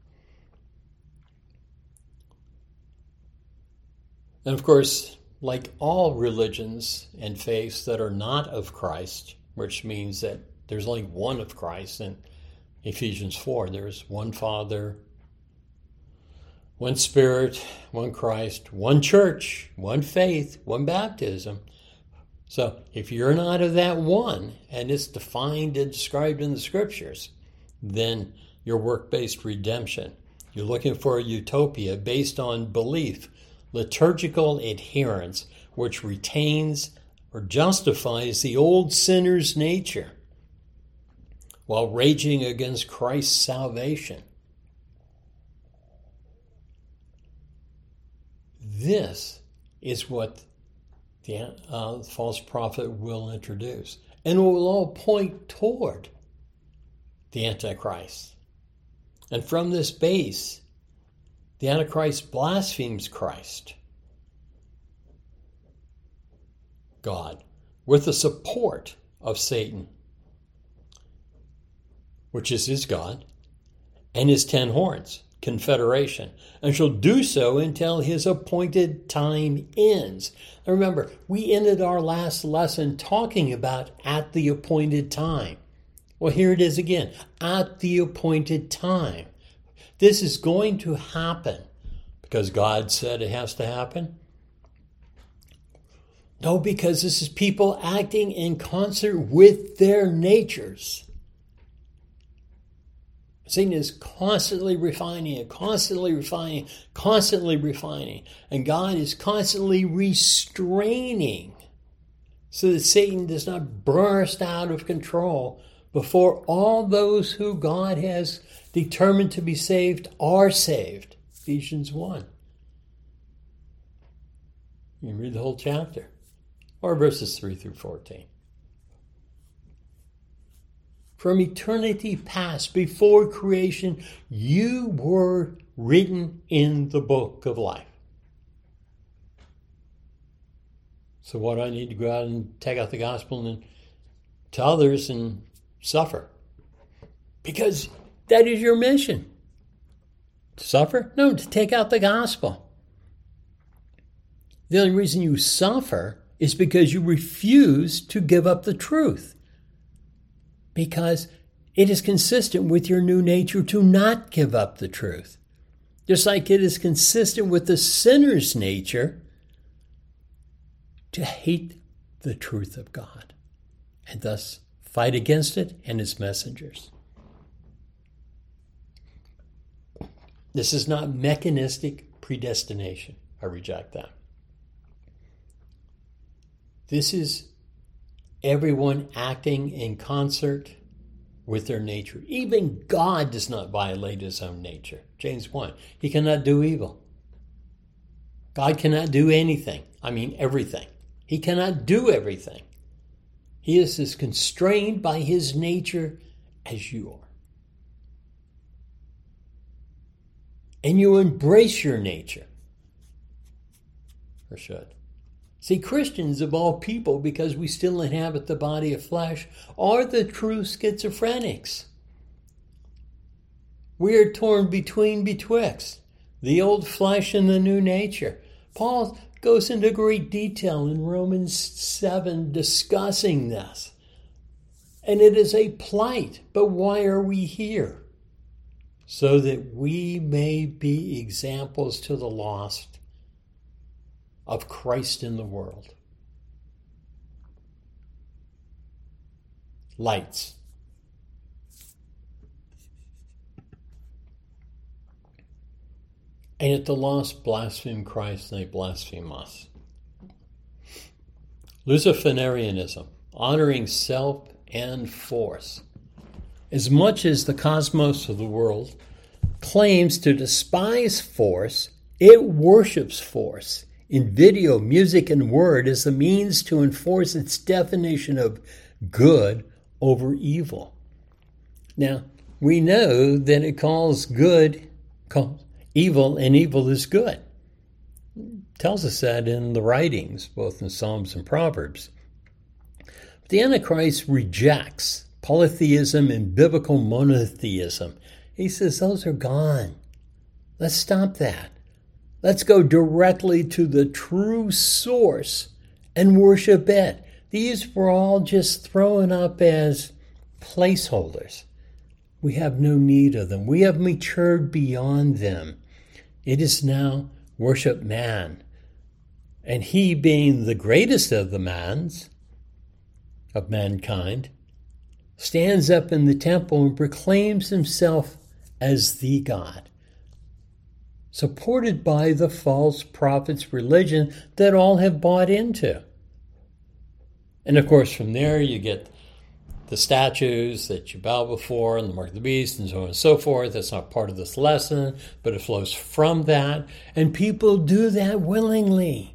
And of course, like all religions and faiths that are not of Christ, which means that there's only one of Christ in Ephesians four, there's one Father, one Spirit, one Christ, one church, one faith, one baptism. So if you're not of that one, and it's defined and described in the Scriptures, then you're work-based redemption. You're looking for a utopia based on belief, liturgical adherence, which retains or justifies the old sinner's nature while raging against Christ's salvation. This is what the uh, false prophet will introduce. And it will all point toward the Antichrist. And from this base, the Antichrist blasphemes Christ, God, with the support of Satan, which is his God, and his ten horns, confederation, and shall do so until his appointed time ends. Now remember, we ended our last lesson talking about at the appointed time. Well, here it is again, at the appointed time. This is going to happen because God said it has to happen. No, because this is people acting in concert with their natures. Satan is constantly refining and constantly refining, constantly refining. And God is constantly restraining so that Satan does not burst out of control before all those who God has determined to be saved are saved. Ephesians one. You can read the whole chapter. Or verses three through fourteen. From eternity past, before creation, you were written in the book of life. So what do I need to go out and take out the gospel and to others and suffer? Because that is your mission. To suffer? No, to take out the gospel. The only reason you suffer is because you refuse to give up the truth. Because it is consistent with your new nature to not give up the truth. Just like it is consistent with the sinner's nature to hate the truth of God and thus fight against it and its messengers. This is not mechanistic predestination. I reject that. This is everyone acting in concert with their nature. Even God does not violate his own nature. James one. He cannot do evil. God cannot do anything. I mean everything. He cannot do everything. He is as constrained by his nature as you are. And you embrace your nature. Or should. See, Christians of all people, because we still inhabit the body of flesh, are the true schizophrenics. We are torn between betwixt the old flesh and the new nature. Paul goes into great detail in Romans seven discussing this. And it is a plight, but why are we here? So that we may be examples to the lost of Christ in the world. Lights. And yet the lost blaspheme Christ and they blaspheme us. Luciferianism, honoring self and force. As much as the cosmos of the world claims to despise force, it worships force in video, music, and word as a means to enforce its definition of good over evil. Now, we know that it calls good calls evil, and evil is good. It tells us that in the writings, both in Psalms and Proverbs. But the Antichrist rejects polytheism and biblical monotheism. He says those are gone. Let's stop that. Let's go directly to the true source and worship it. These were all just thrown up as placeholders. We have no need of them. We have matured beyond them. It is now worship man. And he, being the greatest of the mans, of mankind, stands up in the temple and proclaims himself as the God, supported by the false prophet's religion that all have bought into. And of course, from there you get the statues that you bow before and the mark of the beast and so on and so forth. That's not part of this lesson, but it flows from that. And people do that willingly.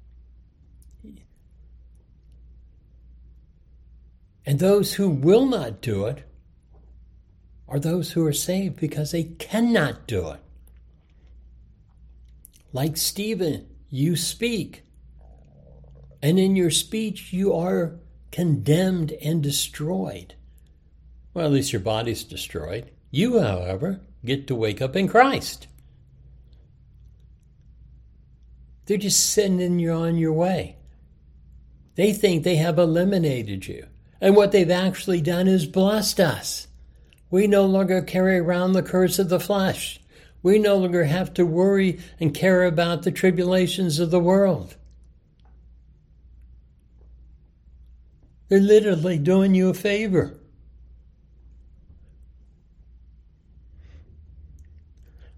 And those who will not do it are those who are saved because they cannot do it. Like Stephen, you speak. And in your speech, you are condemned and destroyed. Well, at least your body's destroyed. You, however, get to wake up in Christ. They're just sending you on your way. They think they have eliminated you. And what they've actually done is blessed us. We no longer carry around the curse of the flesh. We no longer have to worry and care about the tribulations of the world. They're literally doing you a favor.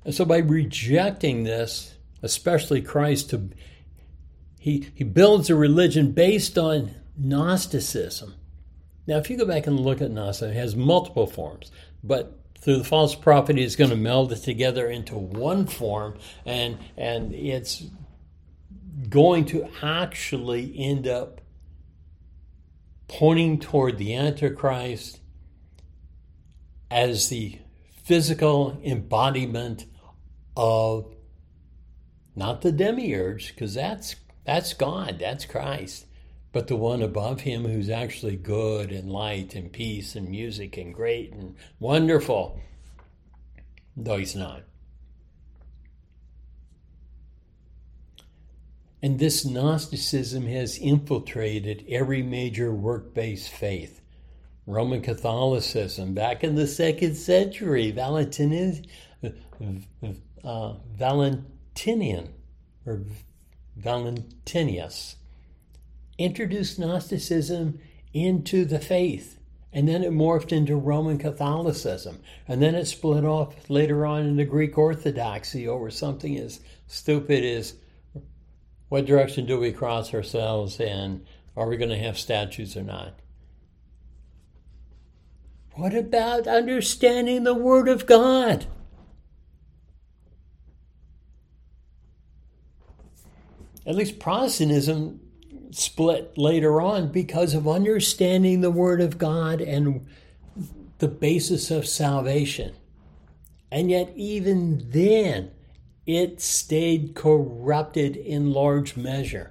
And so by rejecting this, especially Christ, to, he, he builds a religion based on Gnosticism. Now, if you go back and look at Gnosticism, it has multiple forms, but through the false prophet, he's going to meld it together into one form, and and it's going to actually end up pointing toward the Antichrist as the physical embodiment of not the demiurge, because that's that's God, that's Christ, but the one above him who's actually good and light and peace and music and great and wonderful, though he's not. And this Gnosticism has infiltrated every major work-based faith. Roman Catholicism, back in the second century, Valentinian, uh, Valentinian, or Valentinius, introduced Gnosticism into the faith, and then it morphed into Roman Catholicism, and then it split off later on into Greek Orthodoxy over something as stupid as what direction do we cross ourselves, and are we going to have statues or not? What about understanding the Word of God? At least Protestantism split later on because of understanding the Word of God and the basis of salvation. And yet even then, it stayed corrupted in large measure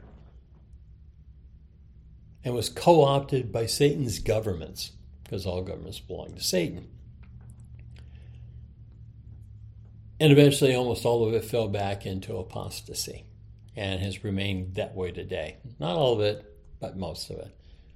and was co-opted by Satan's governments, because all governments belong to Satan. And eventually almost all of it fell back into apostasy and has remained that way today. Not all of it, but most of it.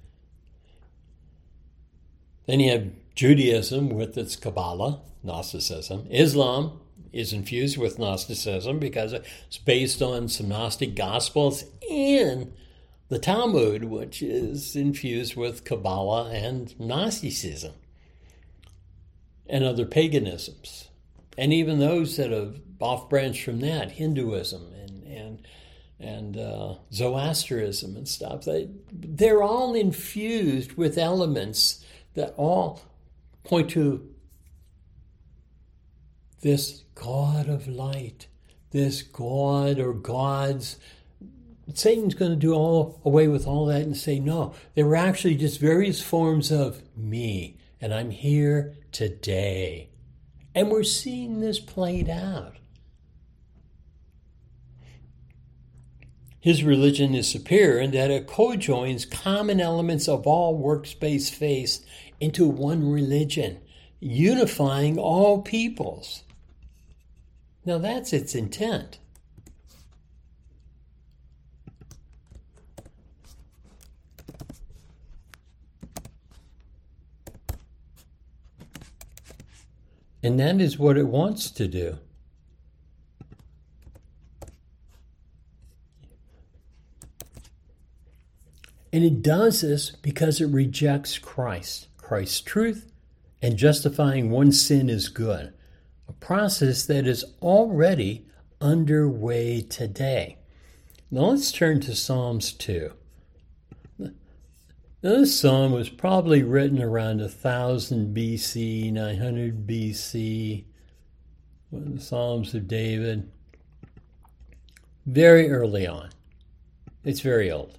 Then you have Judaism with its Kabbalah, Gnosticism. Islam is infused with Gnosticism because it's based on some Gnostic Gospels, and the Talmud, which is infused with Kabbalah and Gnosticism and other paganisms. And even those that have off-branched from that, Hinduism and and and uh, Zoroastrianism and stuff, they, they're all infused with elements that all point to this God of light, this God or gods. Satan's going to do all away with all that and say, no, they were actually just various forms of me, and I'm here today. And we're seeing this played out. His religion is superior in that it co-joins common elements of all works-based faiths into one religion, unifying all peoples. Now that's its intent. And that is what it wants to do. And it does this because it rejects Christ, Christ's truth, and justifying one's sin is good, a process that is already underway today. Now let's turn to Psalms two. Now, this psalm was probably written around one thousand B C, nine hundred B C, one of the Psalms of David. Very early on. It's very old.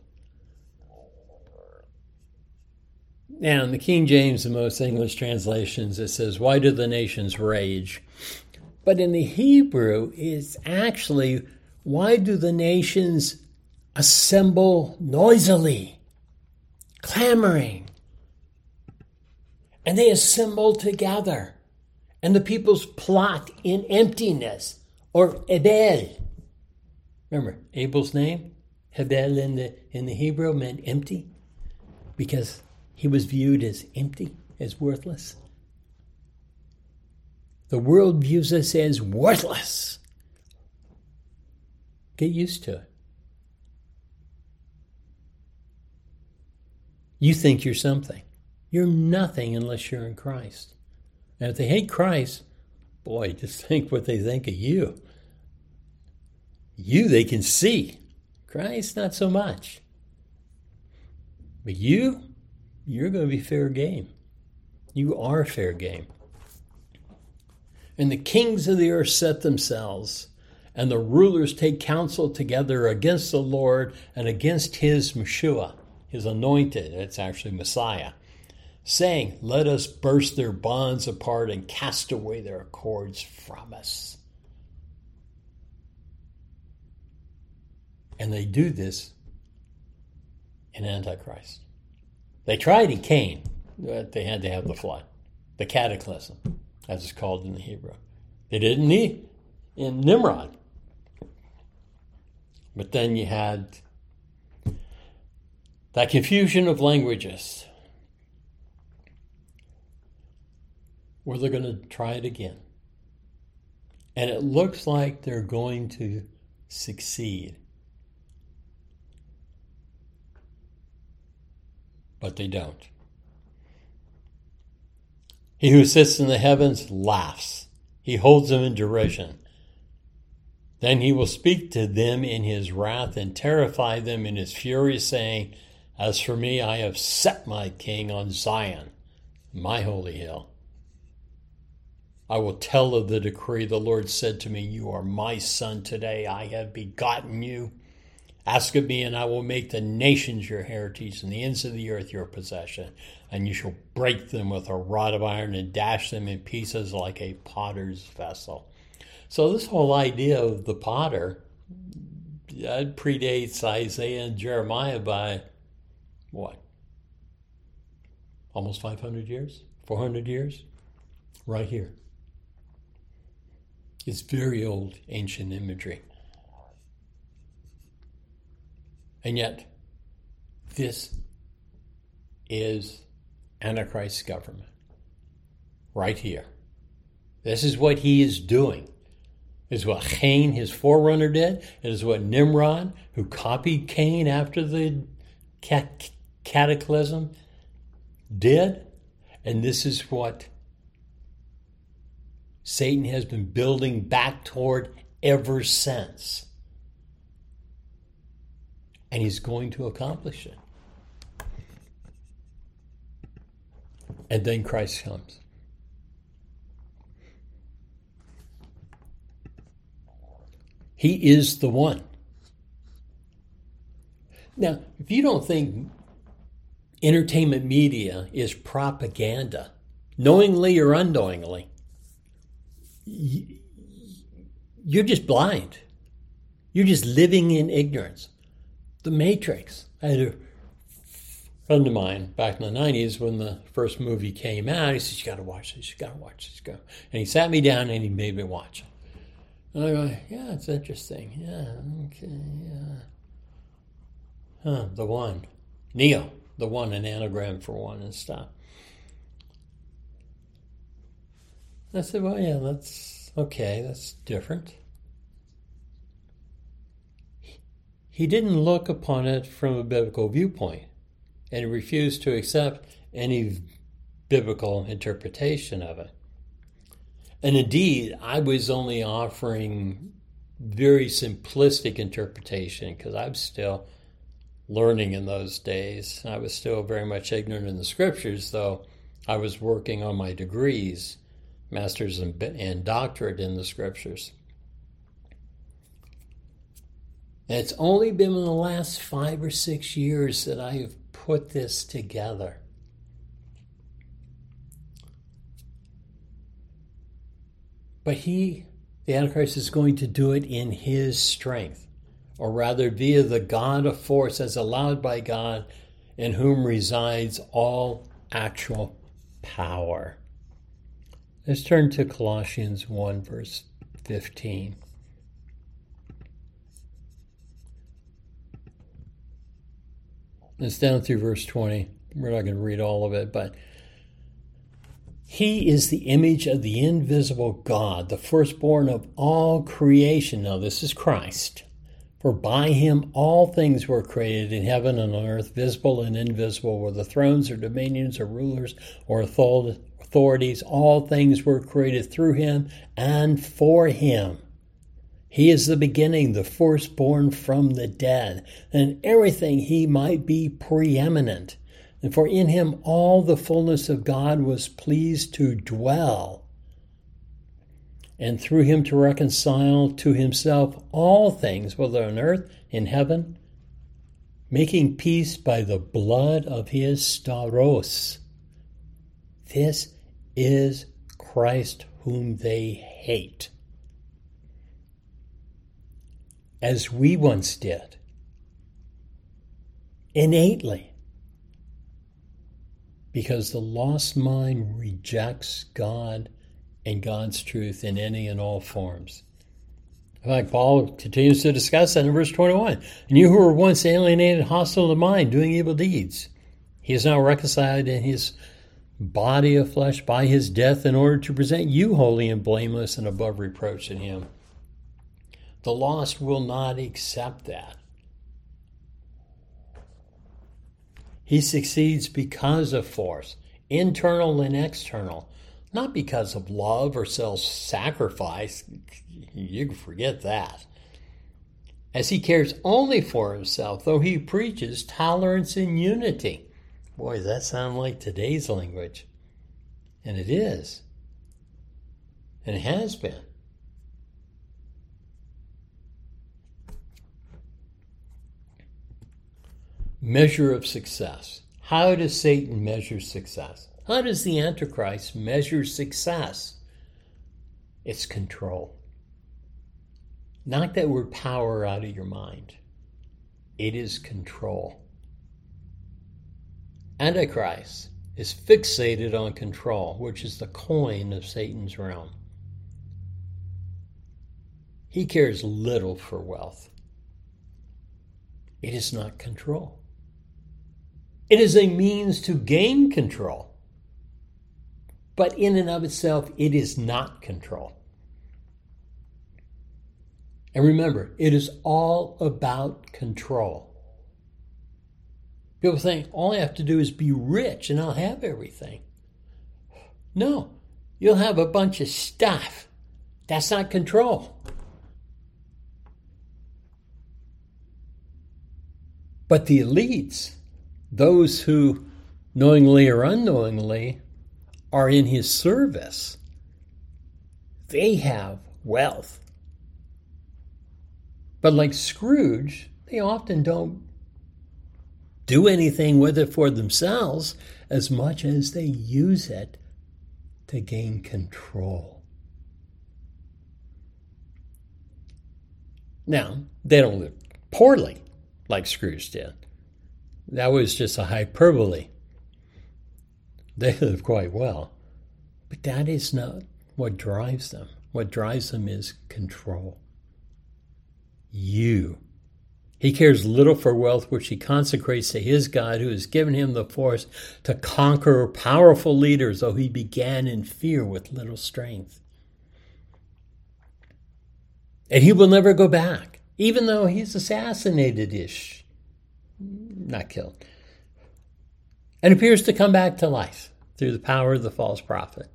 Now, in the King James and most English translations, it says, "Why do the nations rage?" But in the Hebrew, it's actually, "Why do the nations assemble noisily, clamoring?" And they assemble together, and the peoples plot in emptiness, or Ebel. Remember, Abel's name, Hebel in the in the Hebrew, meant empty, because he was viewed as empty, as worthless. The world views us as worthless. Get used to it. You think you're something. You're nothing unless you're in Christ. And if they hate Christ, Boy, just think what they think of you. You, they can see. Christ, not so much. But you, you're going to be fair game. You are fair game. And the kings of the earth set themselves, and the rulers take counsel together against the Lord and against his Meshua, his anointed, it's actually Messiah, saying, let us burst their bonds apart and cast away their cords from us. And they do this in Antichrist. They tried in Cain, but they had to have the flood, the cataclysm, as it's called in the Hebrew. They didn't need in Nimrod. But then you had that confusion of languages where they're going to try it again. And it looks like they're going to succeed. But they don't. He who sits in the heavens laughs. He holds them in derision. Then he will speak to them in his wrath and terrify them in his fury, saying, as for me, I have set my king on Zion, my holy hill. I will tell of the decree. The Lord said to me, you are my son today. I have begotten you. Ask of me, and I will make the nations your heritage and the ends of the earth your possession. And you shall break them with a rod of iron and dash them in pieces like a potter's vessel. So this whole idea of the potter, that predates Isaiah and Jeremiah by, what? Almost five hundred years? four hundred years? Right here. It's very old, ancient imagery. And yet, this is Antichrist's government. Right here. This is what he is doing. This is what Cain, his forerunner, did. It is what Nimrod, who copied Cain after the cat- cataclysm, did. And this is what Satan has been building back toward ever since. And he's going to accomplish it. And then Christ comes. He is the one. Now, if you don't think entertainment media is propaganda, knowingly or unknowingly, you're just blind. You're just living in ignorance. The Matrix. I had a friend of mine back in the nineties when the first movie came out. He said, you got to watch this, you got to watch this. Go. And he sat me down and he made me watch it. And I go, yeah, it's interesting. Yeah, okay, yeah. Huh, the one. Neo, the one, an anagram for one and stuff. I said, well, yeah, that's okay, that's different. He didn't look upon it from a biblical viewpoint and refused to accept any biblical interpretation of it. And indeed, I was only offering very simplistic interpretation because I'm still learning in those days. I was still very much ignorant in the scriptures, though I was working on my degrees, master's and, and doctorate in the scriptures. And it's only been in the last five or six years that I have put this together. But he, the Antichrist, is going to do it in his strength, or rather via the God of force as allowed by God, in whom resides all actual power. Let's turn to Colossians one, verse fifteen. It's down through verse twenty. We're not going to read all of it, but he is the image of the invisible God, the firstborn of all creation. Now, this is Christ. For by him all things were created in heaven and on earth, visible and invisible, whether thrones or dominions or rulers or authorities. All things were created through him and for him. He is the beginning, the firstborn from the dead, and everything he might be preeminent. And for in him all the fullness of God was pleased to dwell, and through him to reconcile to himself all things, whether on earth, in heaven, making peace by the blood of his stauros. This is Christ whom they hate, as we once did, innately, because the lost mind rejects God and God's truth in any and all forms. In fact, Paul continues to discuss that in verse twenty-one. And you who were once alienated, hostile to mind, doing evil deeds, he is now reconciled in his body of flesh by his death in order to present you holy and blameless and above reproach in him. The lost will not accept that. He succeeds because of force, internal and external, not because of love or self-sacrifice. You can forget that. As he cares only for himself, though he preaches tolerance and unity. Boy, does that sound like today's language. And it is. And it has been. Measure of success. How does Satan measure success? How does the Antichrist measure success? It's control. Knock that word power out of your mind. It is control. Antichrist is fixated on control, which is the coin of Satan's realm. He cares little for wealth. It is not control. It is a means to gain control. But in and of itself, it is not control. And remember, it is all about control. People think, all I have to do is be rich and I'll have everything. No, you'll have a bunch of stuff. That's not control. But the elites, those who knowingly or unknowingly are in his service, they have wealth. But like Scrooge, they often don't do anything with it for themselves as much as they use it to gain control. Now, they don't live poorly like Scrooge did. That was just a hyperbole. They live quite well. But that is not what drives them. What drives them is control. You. He cares little for wealth, which he consecrates to his God, who has given him the force to conquer powerful leaders, though he began in fear with little strength. And he will never go back, even though he's assassinated-ish. Not killed. And appears to come back to life through the power of the false prophet.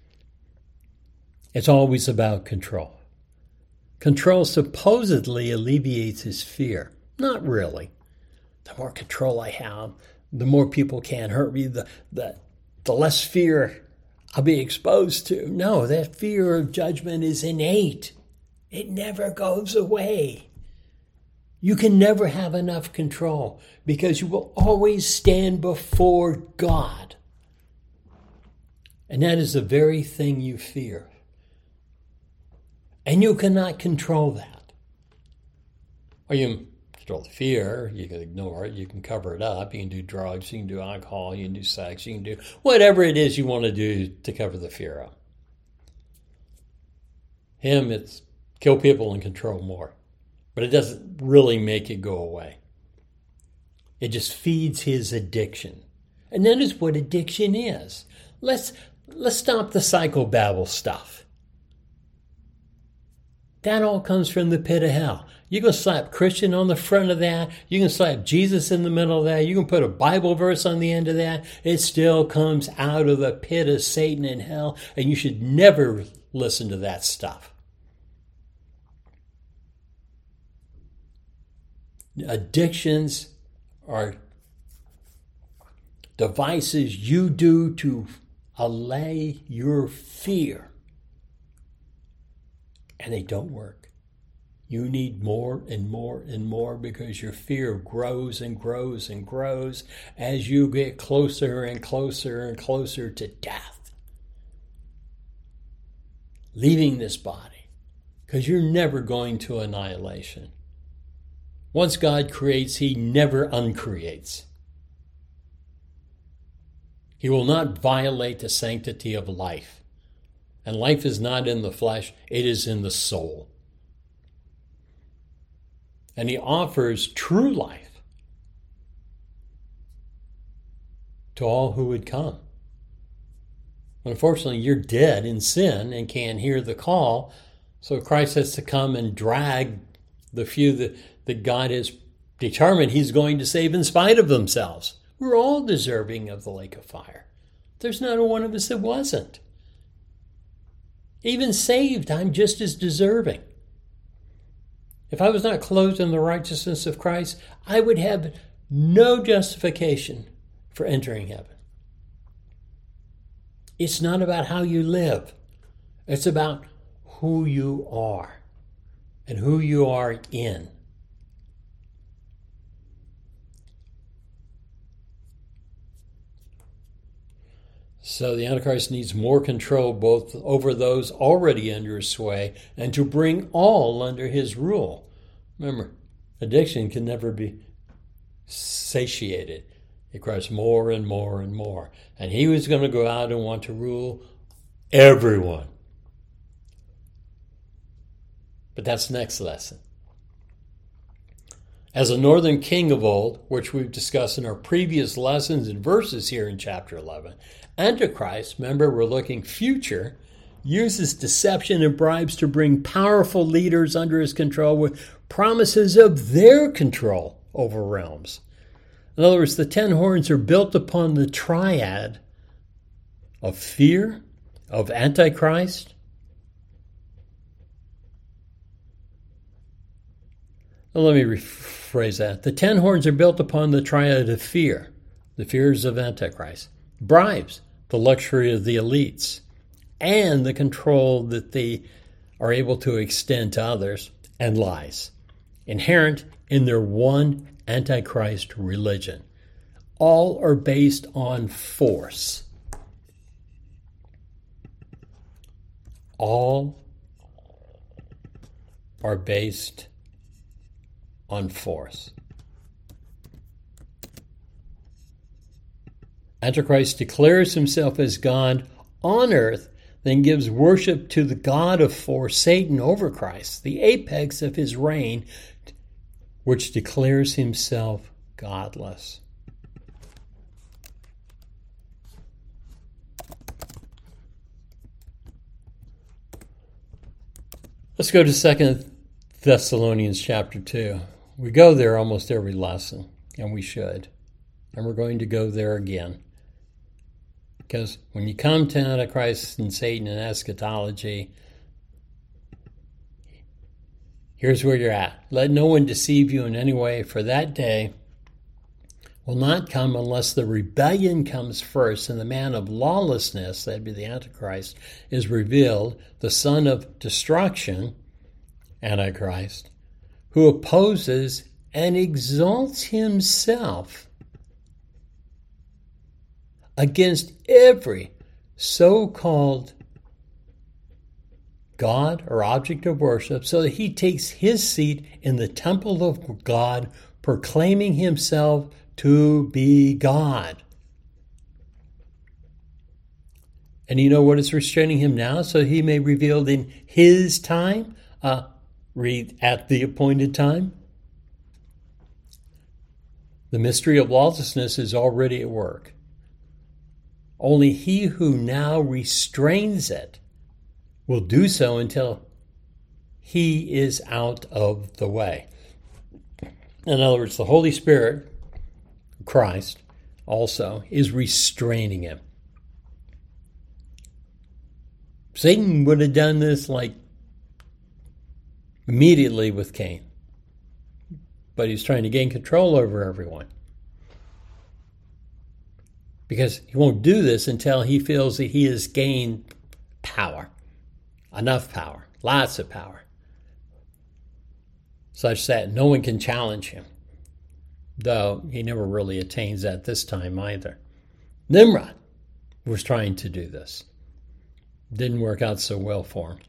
It's always about control. Control supposedly alleviates his fear. Not really. The more control I have, the more people can't hurt me, the, the, the less fear I'll be exposed to. No, that fear of judgment is innate. It never goes away. You can never have enough control because you will always stand before God. And that is the very thing you fear. And you cannot control that. Or you can control the fear, you can ignore it, you can cover it up, you can do drugs, you can do alcohol, you can do sex, you can do whatever it is you want to do to cover the fear up. Him, it's kill people and control more. But it doesn't really make it go away. It just feeds his addiction. And that is what addiction is. Let's, let's stop the psychobabble stuff. That all comes from the pit of hell. You can slap Christian on the front of that. You can slap Jesus in the middle of that. You can put a Bible verse on the end of that. It still comes out of the pit of Satan in hell, and you should never listen to that stuff. Addictions are devices you do to allay your fear, and they don't work. You need more and more and more because your fear grows and grows and grows as you get closer and closer and closer to death. Leaving this body, because you're never going to annihilation. Once God creates, he never uncreates. He will not violate the sanctity of life. And life is not in the flesh, it is in the soul. And he offers true life to all who would come. Unfortunately, you're dead in sin and can't hear the call, so Christ has to come and drag the few that, that God has determined he's going to save in spite of themselves. We're all deserving of the lake of fire. There's not a one of us that wasn't. Even saved, I'm just as deserving. If I was not clothed in the righteousness of Christ, I would have no justification for entering heaven. It's not about how you live. It's about who you are and who you are in. So the Antichrist needs more control both over those already under his sway and to bring all under his rule. Remember, addiction can never be satiated. It requires more and more and more. And he was going to go out and want to rule everyone. But that's the next lesson. As a northern king of old, which we've discussed in our previous lessons and verses here in chapter eleven, Antichrist, remember we're looking future, uses deception and bribes to bring powerful leaders under his control with promises of their control over realms. In other words, the ten horns are built upon the triad of fear, of Antichrist. Well, let me rephrase that. The ten horns are built upon the triad of fear, the fears of Antichrist, bribes, the luxury of the elites, and the control that they are able to extend to others, and lies, inherent in their one Antichrist religion. All are based on force. All are based on force. Antichrist declares himself as God on earth, then gives worship to the God of force, Satan, over Christ, the apex of his reign, which declares himself godless. Let's go to Second Thessalonians chapter two. We go there almost every lesson, and we should. And we're going to go there again. Because when you come to Antichrist and Satan and eschatology, here's where you're at. Let no one deceive you in any way, for that day will not come unless the rebellion comes first and the man of lawlessness, that'd be the Antichrist, is revealed, the son of destruction, Antichrist, who opposes and exalts himself against every so-called God or object of worship, so that he takes his seat in the temple of God, proclaiming himself to be God. And you know what is restraining him now? So he may be revealed in his time, uh, read at the appointed time. The mystery of lawlessness is already at work. Only he who now restrains it will do so until he is out of the way. In other words, the Holy Spirit, Christ, also is restraining him. Satan would have done this like immediately with Cain. But he's trying to gain control over everyone. Because he won't do this until he feels that he has gained power. Enough power. Lots of power. Such that no one can challenge him. Though he never really attains that this time either. Nimrod was trying to do this. Didn't work out so well for him.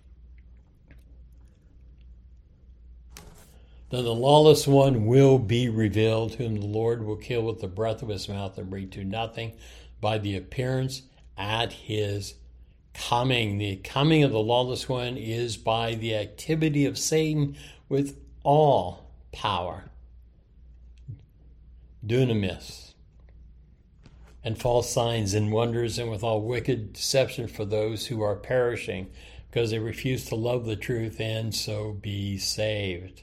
Then the lawless one will be revealed, whom the Lord will kill with the breath of his mouth and bring to nothing by the appearance at his coming. The coming of the lawless one is by the activity of Satan with all power, dunamis, and false signs and wonders, and with all wicked deception for those who are perishing, because they refuse to love the truth and so be saved.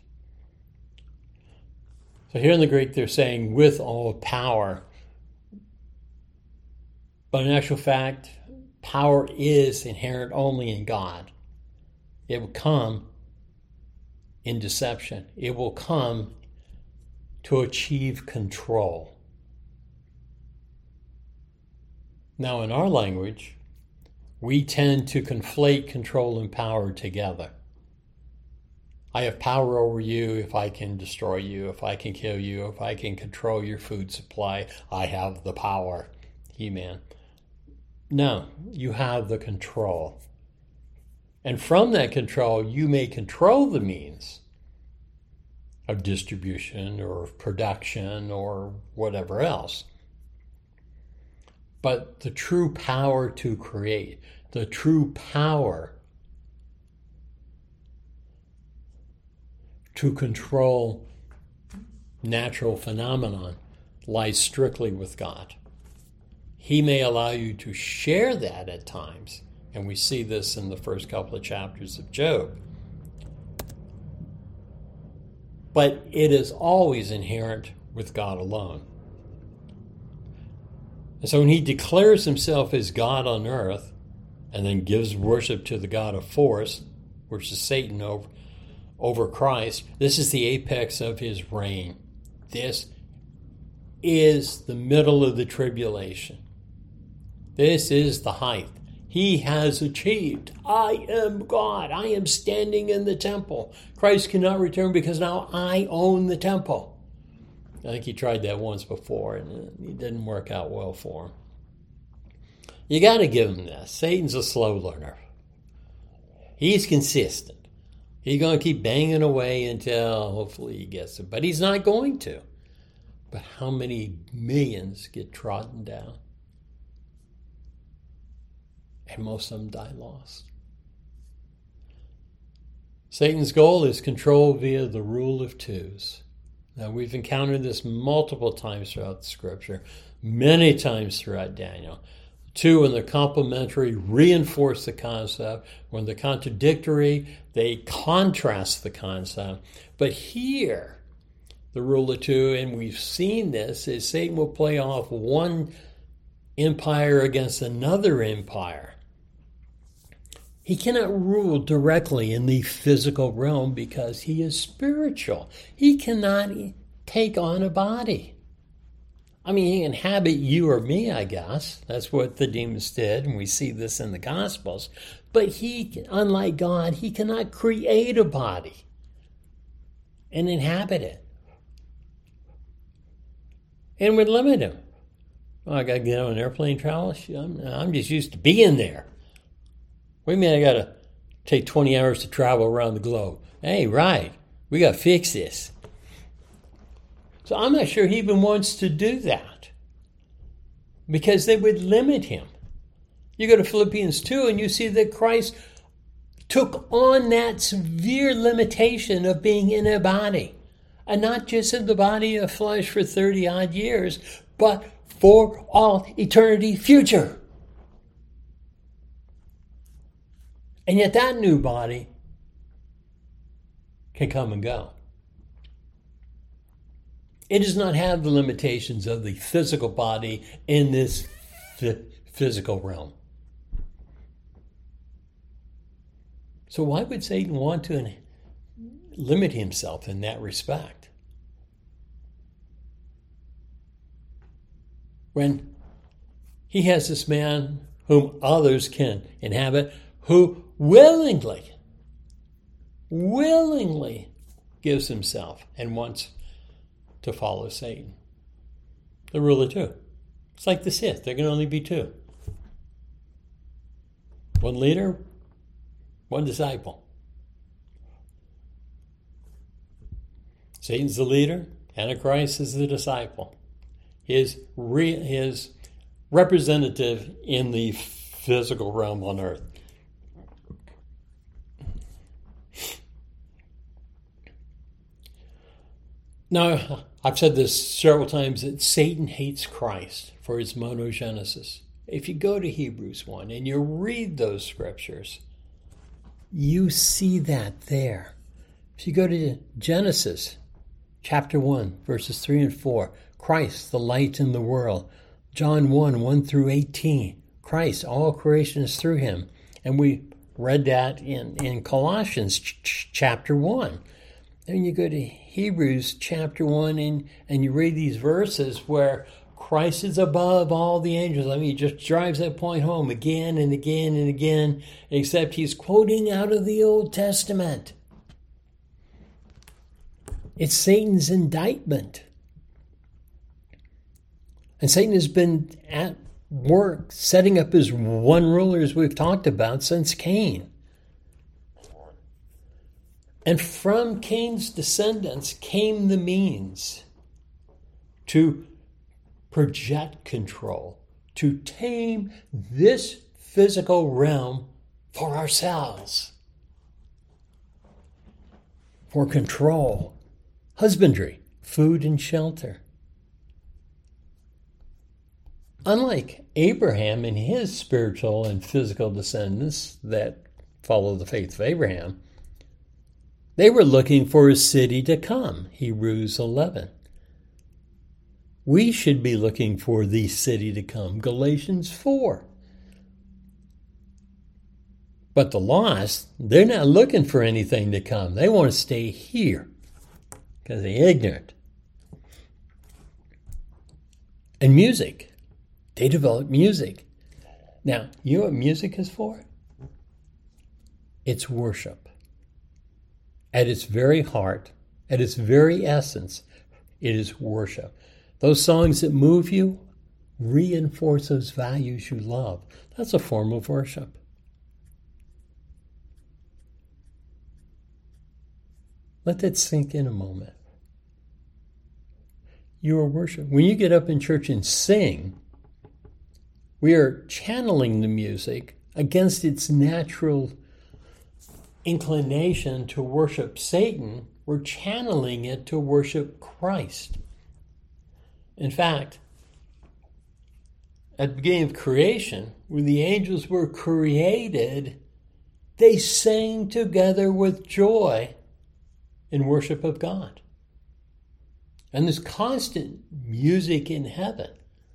So here in the Greek they're saying with all power. But in actual fact, power is inherent only in God. It will come in deception. It will come to achieve control. Now in our language, we tend to conflate control and power together. I have power over you if I can destroy you, if I can kill you, if I can control your food supply. I have the power. He-Man. No, you have the control. And from that control, you may control the means of distribution or of production or whatever else. But the true power to create, the true power to control natural phenomenon lies strictly with God. He may allow you to share that at times, and we see this in the first couple of chapters of Job. But it is always inherent with God alone. And so when he declares himself as God on earth, and then gives worship to the God of force, which is Satan over over Christ, this is the apex of his reign. This is the middle of the tribulation. This is the height. He has achieved. I am God. I am standing in the temple. Christ cannot return because now I own the temple. I think he tried that once before and it didn't work out well for him. You got to give him this. Satan's a slow learner. He's consistent. He's going to keep banging away until hopefully he gets it. But he's not going to. But how many millions get trodden down? And most of them die lost. Satan's goal is control via the rule of twos. Now, we've encountered this multiple times throughout the scripture, many times throughout Daniel. Two, when the complementary reinforce the concept. When the contradictory, they contrast the concept. But here, the rule of two, and we've seen this, is Satan will play off one empire against another empire. He cannot rule directly in the physical realm because he is spiritual. He cannot take on a body. I mean, he can inhabit you or me, I guess. That's what the demons did, and we see this in the Gospels. But he, unlike God, he cannot create a body and inhabit it. And would limit him. Oh, I got to get on an airplane travel? I'm, I'm just used to being there. What do you mean I got to take twenty hours to travel around the globe? Hey, right. We got to fix this. So I'm not sure he even wants to do that because they would limit him. You go to Philippians two and you see that Christ took on that severe limitation of being in a body. And not just in the body of flesh for thirty odd years, but for all eternity future. And yet that new body can come and go. It does not have the limitations of the physical body in this f- physical realm. So why would Satan want to limit himself in that respect? When he has this man whom others can inhabit, who willingly, willingly gives himself and wants to follow Satan. There are really two. It's like the Sith. There can only be two. One leader, one disciple. Satan's the leader. Antichrist is the disciple. His, re, his representative in the physical realm on earth. Now, I've said this several times, that Satan hates Christ for his monogenesis. If you go to Hebrews one and you read those scriptures, you see that there. If you go to Genesis chapter one, verses three and four, Christ, the light in the world. John one, one through eighteen, Christ, all creation is through him. And we read that in, in Colossians ch- ch- chapter one. Then you go to Hebrews chapter one and, and you read these verses where Christ is above all the angels. I mean, he just drives that point home again and again and again, except he's quoting out of the Old Testament. It's Satan's indictment. And Satan has been at work setting up his one rulers we've talked about since Cain. And from Cain's descendants came the means to project control, to tame this physical realm for ourselves, for control, husbandry, food and shelter. Unlike Abraham and his spiritual and physical descendants that follow the faith of Abraham, they were looking for a city to come, Hebrews eleven. We should be looking for the city to come, Galatians four. But the lost, they're not looking for anything to come. They want to stay here because they're ignorant. And music. They develop music. Now, you know what music is for? It's worship. At its very heart, at its very essence, it is worship. Those songs that move you reinforce those values you love. That's a form of worship. Let that sink in a moment. You are worship. When you get up in church and sing, we are channeling the music against its natural inclination to worship Satan. We're channeling it to worship Christ. In fact, at the beginning of creation, when the angels were created, they sang together with joy in worship of God. And there's constant music in heaven.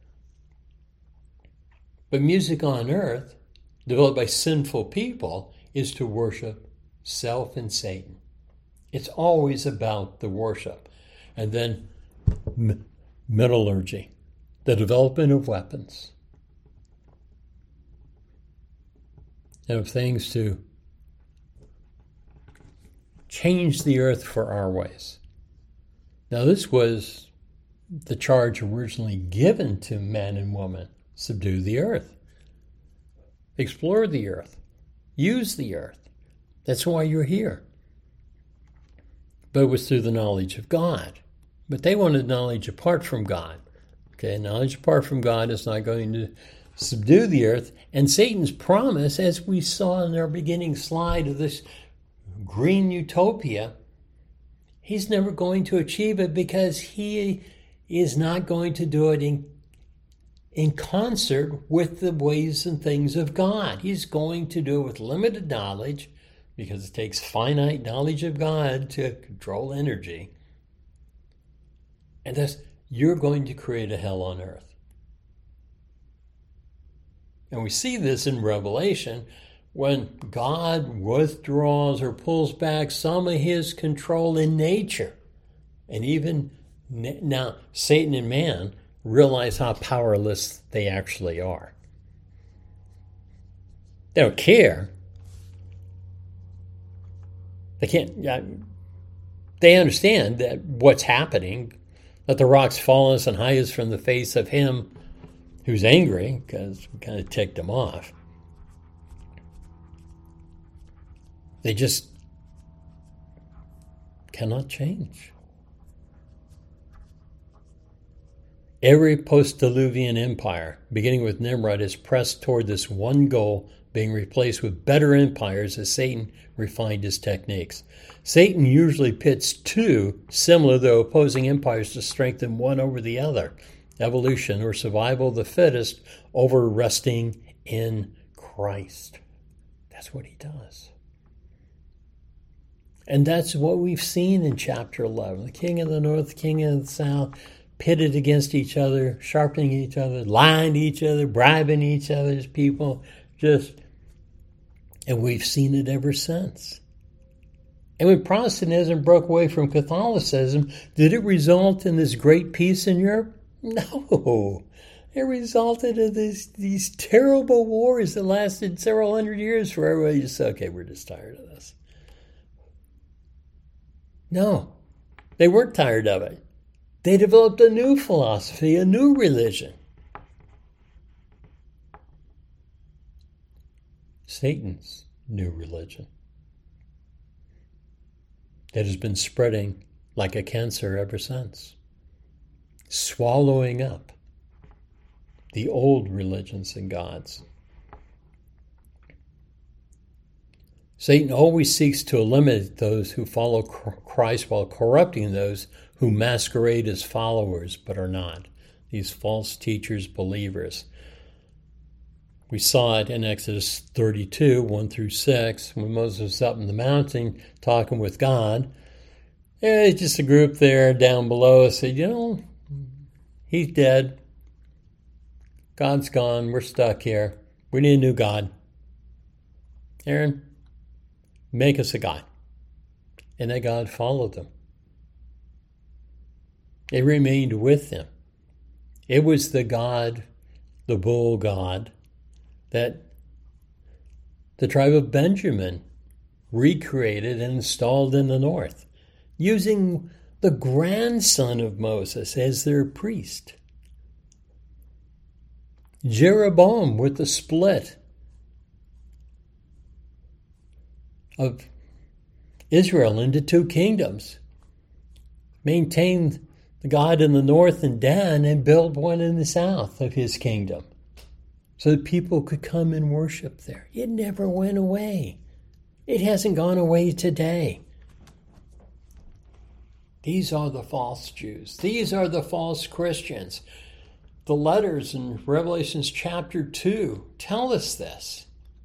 But music on earth, developed by sinful people, is to worship self and Satan. It's always about the worship. And then m- metallurgy, the development of weapons, and of things to change the earth for our ways. Now, this was the charge originally given to man and woman: subdue the earth, explore the earth, use the earth. That's why you're here. But it was through the knowledge of God. But they wanted knowledge apart from God. Okay, knowledge apart from God is not going to subdue the earth. And Satan's promise, as we saw in our beginning slide of this green utopia, he's never going to achieve it because he is not going to do it in, in concert with the ways and things of God. He's going to do it with limited knowledge, because it takes finite knowledge of God to control energy. And thus, you're going to create a hell on earth. And we see this in Revelation when God withdraws or pulls back some of his control in nature. And even now, Satan and man realize how powerless they actually are. They don't care. They can't. They understand that what's happening, that the rocks fall us and hide us from the face of him who's angry, because we kind of ticked him off. They just cannot change. Every post-Diluvian empire, beginning with Nimrod, is pressed toward this one goal, being replaced with better empires as Satan refined his techniques. Satan usually pits two similar though opposing empires to strengthen one over the other. Evolution or survival of the fittest over resting in Christ. That's what he does. And that's what we've seen in chapter eleven. The king of the north, the king of the south, pitted against each other, sharpening each other, lying to each other, bribing each other's people, just, and we've seen it ever since. And when Protestantism broke away from Catholicism, did it result in this great peace in Europe? No. It resulted in these, these terrible wars that lasted several hundred years for everybody to say, okay, we're just tired of this. No, they weren't tired of it. They developed a new philosophy, a new religion. Satan's new religion that has been spreading like a cancer ever since, swallowing up the old religions and gods. Satan always seeks to eliminate those who follow Christ while corrupting those who masquerade as followers but are not. These false teachers, believers. We saw it in Exodus thirty-two, one through six, when Moses was up in the mountain talking with God. There's just a group there down below said, you know, he's dead. God's gone. We're stuck here. We need a new God. Aaron, make us a God. And that God followed them. It remained with them. It was the God, the bull God, that the tribe of Benjamin recreated and installed in the north, using the grandson of Moses as their priest. Jeroboam with the split of Israel into two kingdoms, maintained the God in the north in Dan and built one in the south of his kingdom so that people could come and worship there. It never went away. It hasn't gone away today. These are the false Jews. These are the false Christians. The letters in Revelation chapter two tell us this.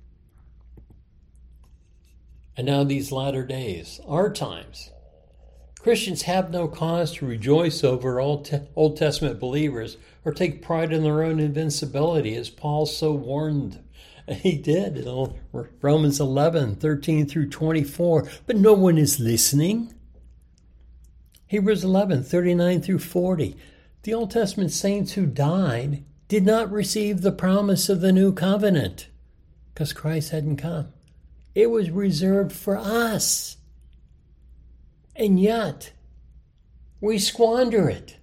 And now these latter days, our times, Christians have no cause to rejoice over Old, Te- Old Testament believers or take pride in their own invincibility, as Paul so warned. He did in Romans eleven, thirteen through twenty-four. But no one is listening. Hebrews eleven, thirty-nine through forty. The Old Testament saints who died did not receive the promise of the new covenant because Christ hadn't come. It was reserved for us. And yet, we squander it.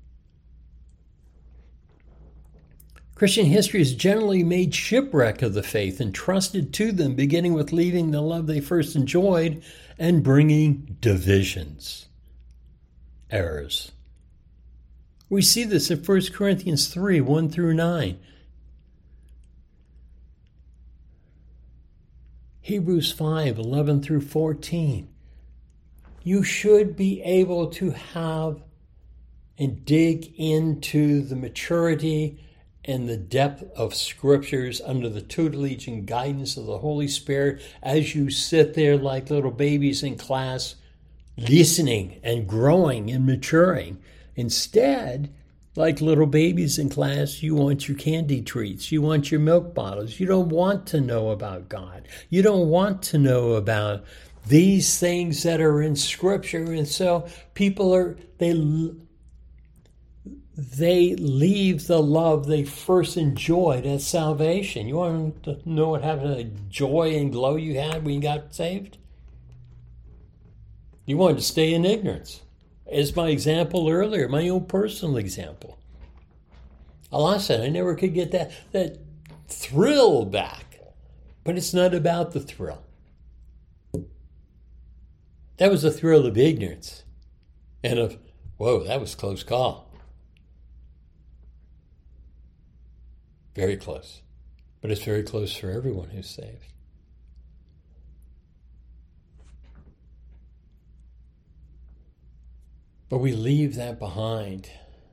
Christian history has generally made shipwreck of the faith entrusted to them, beginning with leaving the love they first enjoyed and bringing divisions, errors. We see this in First Corinthians three, one through nine. Hebrews five, eleven through fourteen. You should be able to have and dig into the maturity and the depth of scriptures under the tutelage and guidance of the Holy Spirit as you sit there like little babies in class, listening and growing and maturing. Instead, like little babies in class, you want your candy treats. You want your milk bottles. You don't want to know about God. You don't want to know about these things that are in Scripture. And so people are, they, they leave the love they first enjoyed at salvation. You want to know what happened to the joy and glow you had when you got saved? You wanted to stay in ignorance. As my example earlier, my own personal example. I lost it. I never could get that, that thrill back. But it's not about the thrill. That was the thrill of ignorance. And of, whoa, that was a close call. Very close. But it's very close for everyone who's saved. But we leave that behind.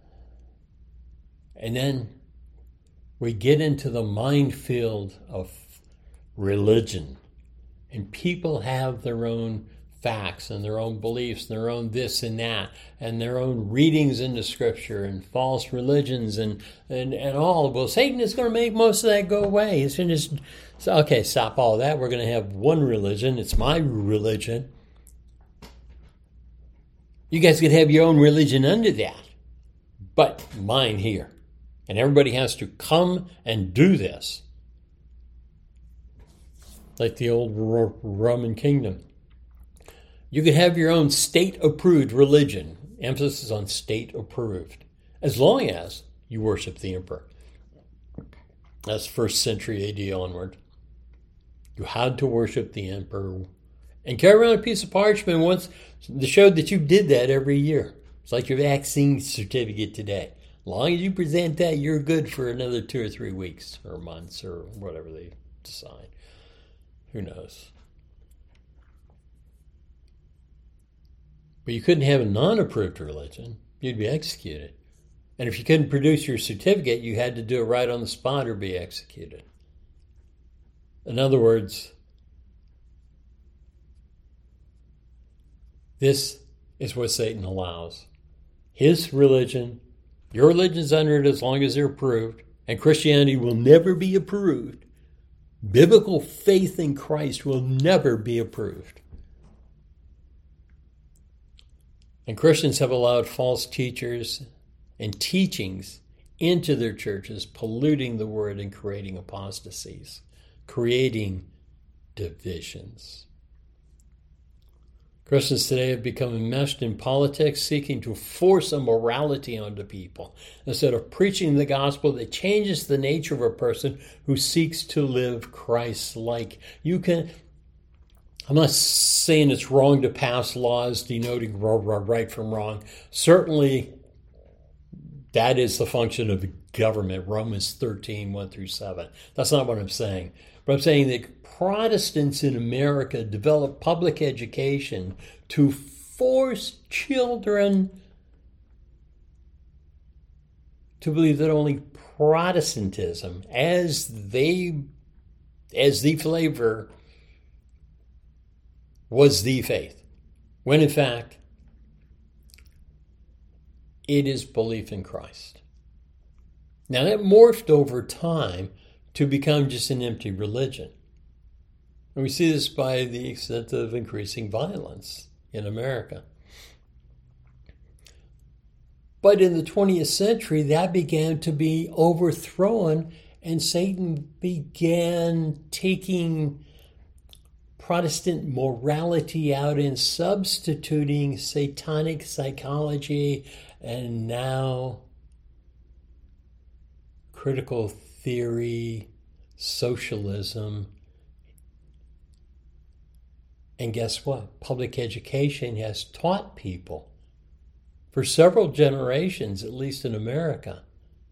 And then we get into the minefield of religion. And people have their own facts and their own beliefs and their own this and that and their own readings into Scripture and false religions and, and, and all. Well, Satan is going to make most of that go away. He's going to just, okay, stop all that. We're going to have one religion. It's my religion. You guys could have your own religion under that, but mine here. And everybody has to come and do this. Like the old Roman kingdom. You could have your own state-approved religion. Emphasis on state-approved. As long as you worship the emperor. That's first century A D onward. You had to worship the emperor. And carry around a piece of parchment once to show that you did that every year. It's like your vaccine certificate today. As long as you present that, you're good for another two or three weeks or months or whatever they decide. Who knows? But you couldn't have a non-approved religion. You'd be executed. And if you couldn't produce your certificate, you had to do it right on the spot or be executed. In other words, this is what Satan allows. His religion, your religion's under it as long as they're approved, and Christianity will never be approved. Biblical faith in Christ will never be approved. And Christians have allowed false teachers and teachings into their churches, polluting the word and creating apostasies, creating divisions. Christians today have become enmeshed in politics, seeking to force a morality onto people instead of preaching the gospel that changes the nature of a person who seeks to live Christ-like. You can, I'm not saying it's wrong to pass laws denoting right from wrong. Certainly, that is the function of the government, Romans thirteen, one through seven. That's not what I'm saying. But I'm saying that Protestants in America developed public education to force children to believe that only Protestantism, as they, as the flavor, was the faith. When in fact, it is belief in Christ. Now that morphed over time to become just an empty religion. And we see this by the extent of increasing violence in America. But in the twentieth century, that began to be overthrown, and Satan began taking Protestant morality out and substituting satanic psychology and now critical theory, socialism. And guess what? Public education has taught people for several generations, at least in America,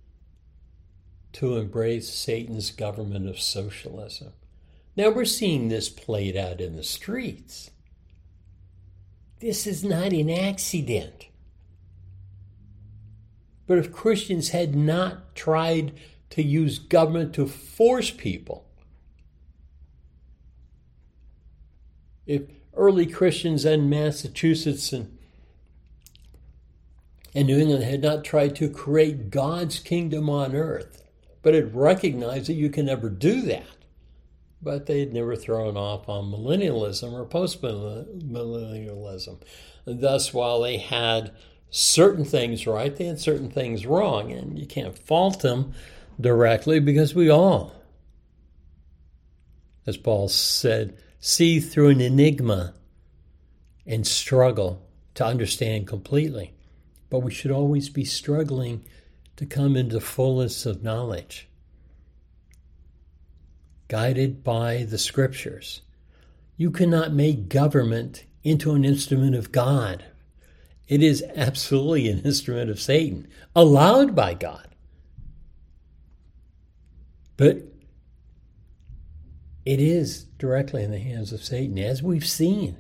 to embrace Satan's government of socialism. Now we're seeing this played out in the streets. This is not an accident. But if Christians had not tried to use government to force people. If early Christians in Massachusetts and, and New England had not tried to create God's kingdom on earth, but had recognized that you can never do that, but they had never thrown off on millennialism or post-millennialism. And thus, while they had certain things right, they had certain things wrong, and you can't fault them directly because we all, as Paul said, see through an enigma and struggle to understand completely. But we should always be struggling to come into the fullness of knowledge, guided by the Scriptures. You cannot make government into an instrument of God. It is absolutely an instrument of Satan, allowed by God. But it is directly in the hands of Satan, as we've seen.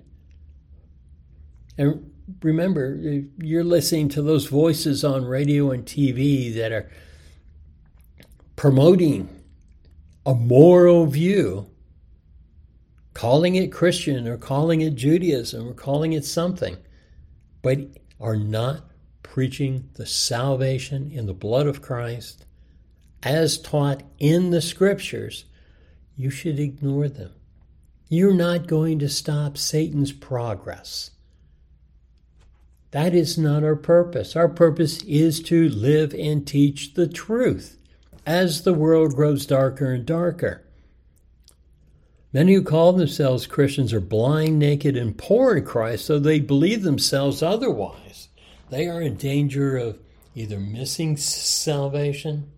And remember, you're listening to those voices on radio and T V that are promoting a moral view, calling it Christian or calling it Judaism or calling it something, but are not preaching the salvation in the blood of Christ as taught in the Scriptures. You should ignore them. You're not going to stop Satan's progress. That is not our purpose. Our purpose is to live and teach the truth as the world grows darker and darker. Many who call themselves Christians are blind, naked, and poor in Christ, so they believe themselves otherwise. They are in danger of either missing salvation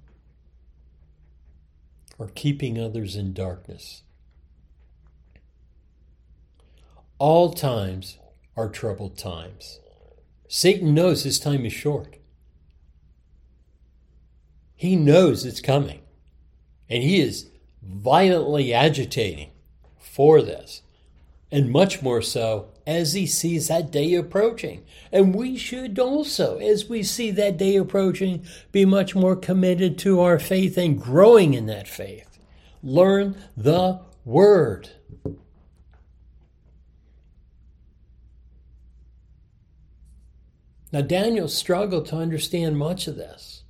or keeping others in darkness. All times are troubled times. Satan knows his time is short. He knows it's coming, and he is violently agitating for this, and much more so as he sees that day approaching. And we should also, as we see that day approaching, be much more committed to our faith and growing in that faith. Learn the Word. Now, Daniel struggled to understand much of this.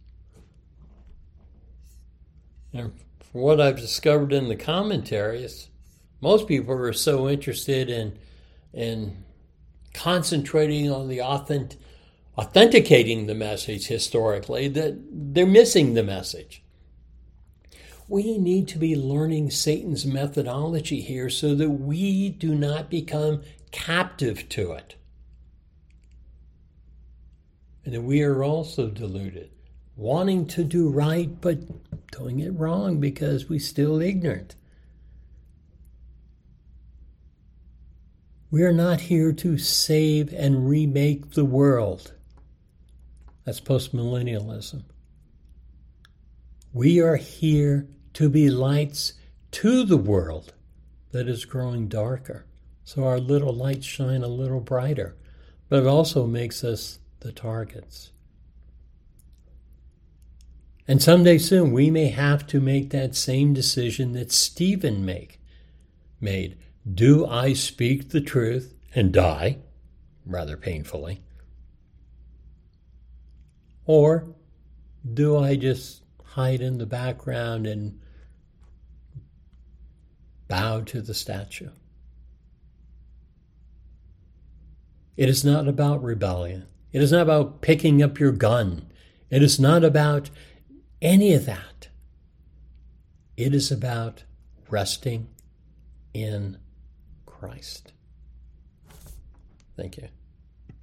And from what I've discovered in the commentaries, most people are so interested in, in concentrating on the authentic, authenticating the message historically that they're missing the message. We need to be learning Satan's methodology here so that we do not become captive to it. And that we are also deluded, wanting to do right, but doing it wrong because we're still ignorant. We are not here to save and remake the world. That's postmillennialism. We are here to be lights to the world that is growing darker. So our little lights shine a little brighter, but it also makes us the targets. And someday soon we may have to make that same decision that Stephen make, made. Do I speak the truth and die, rather painfully? Or do I just hide in the background and bow to the statue? It is not about rebellion. It is not about picking up your gun. It is not about any of that. It is about resting in Christ. Thank you.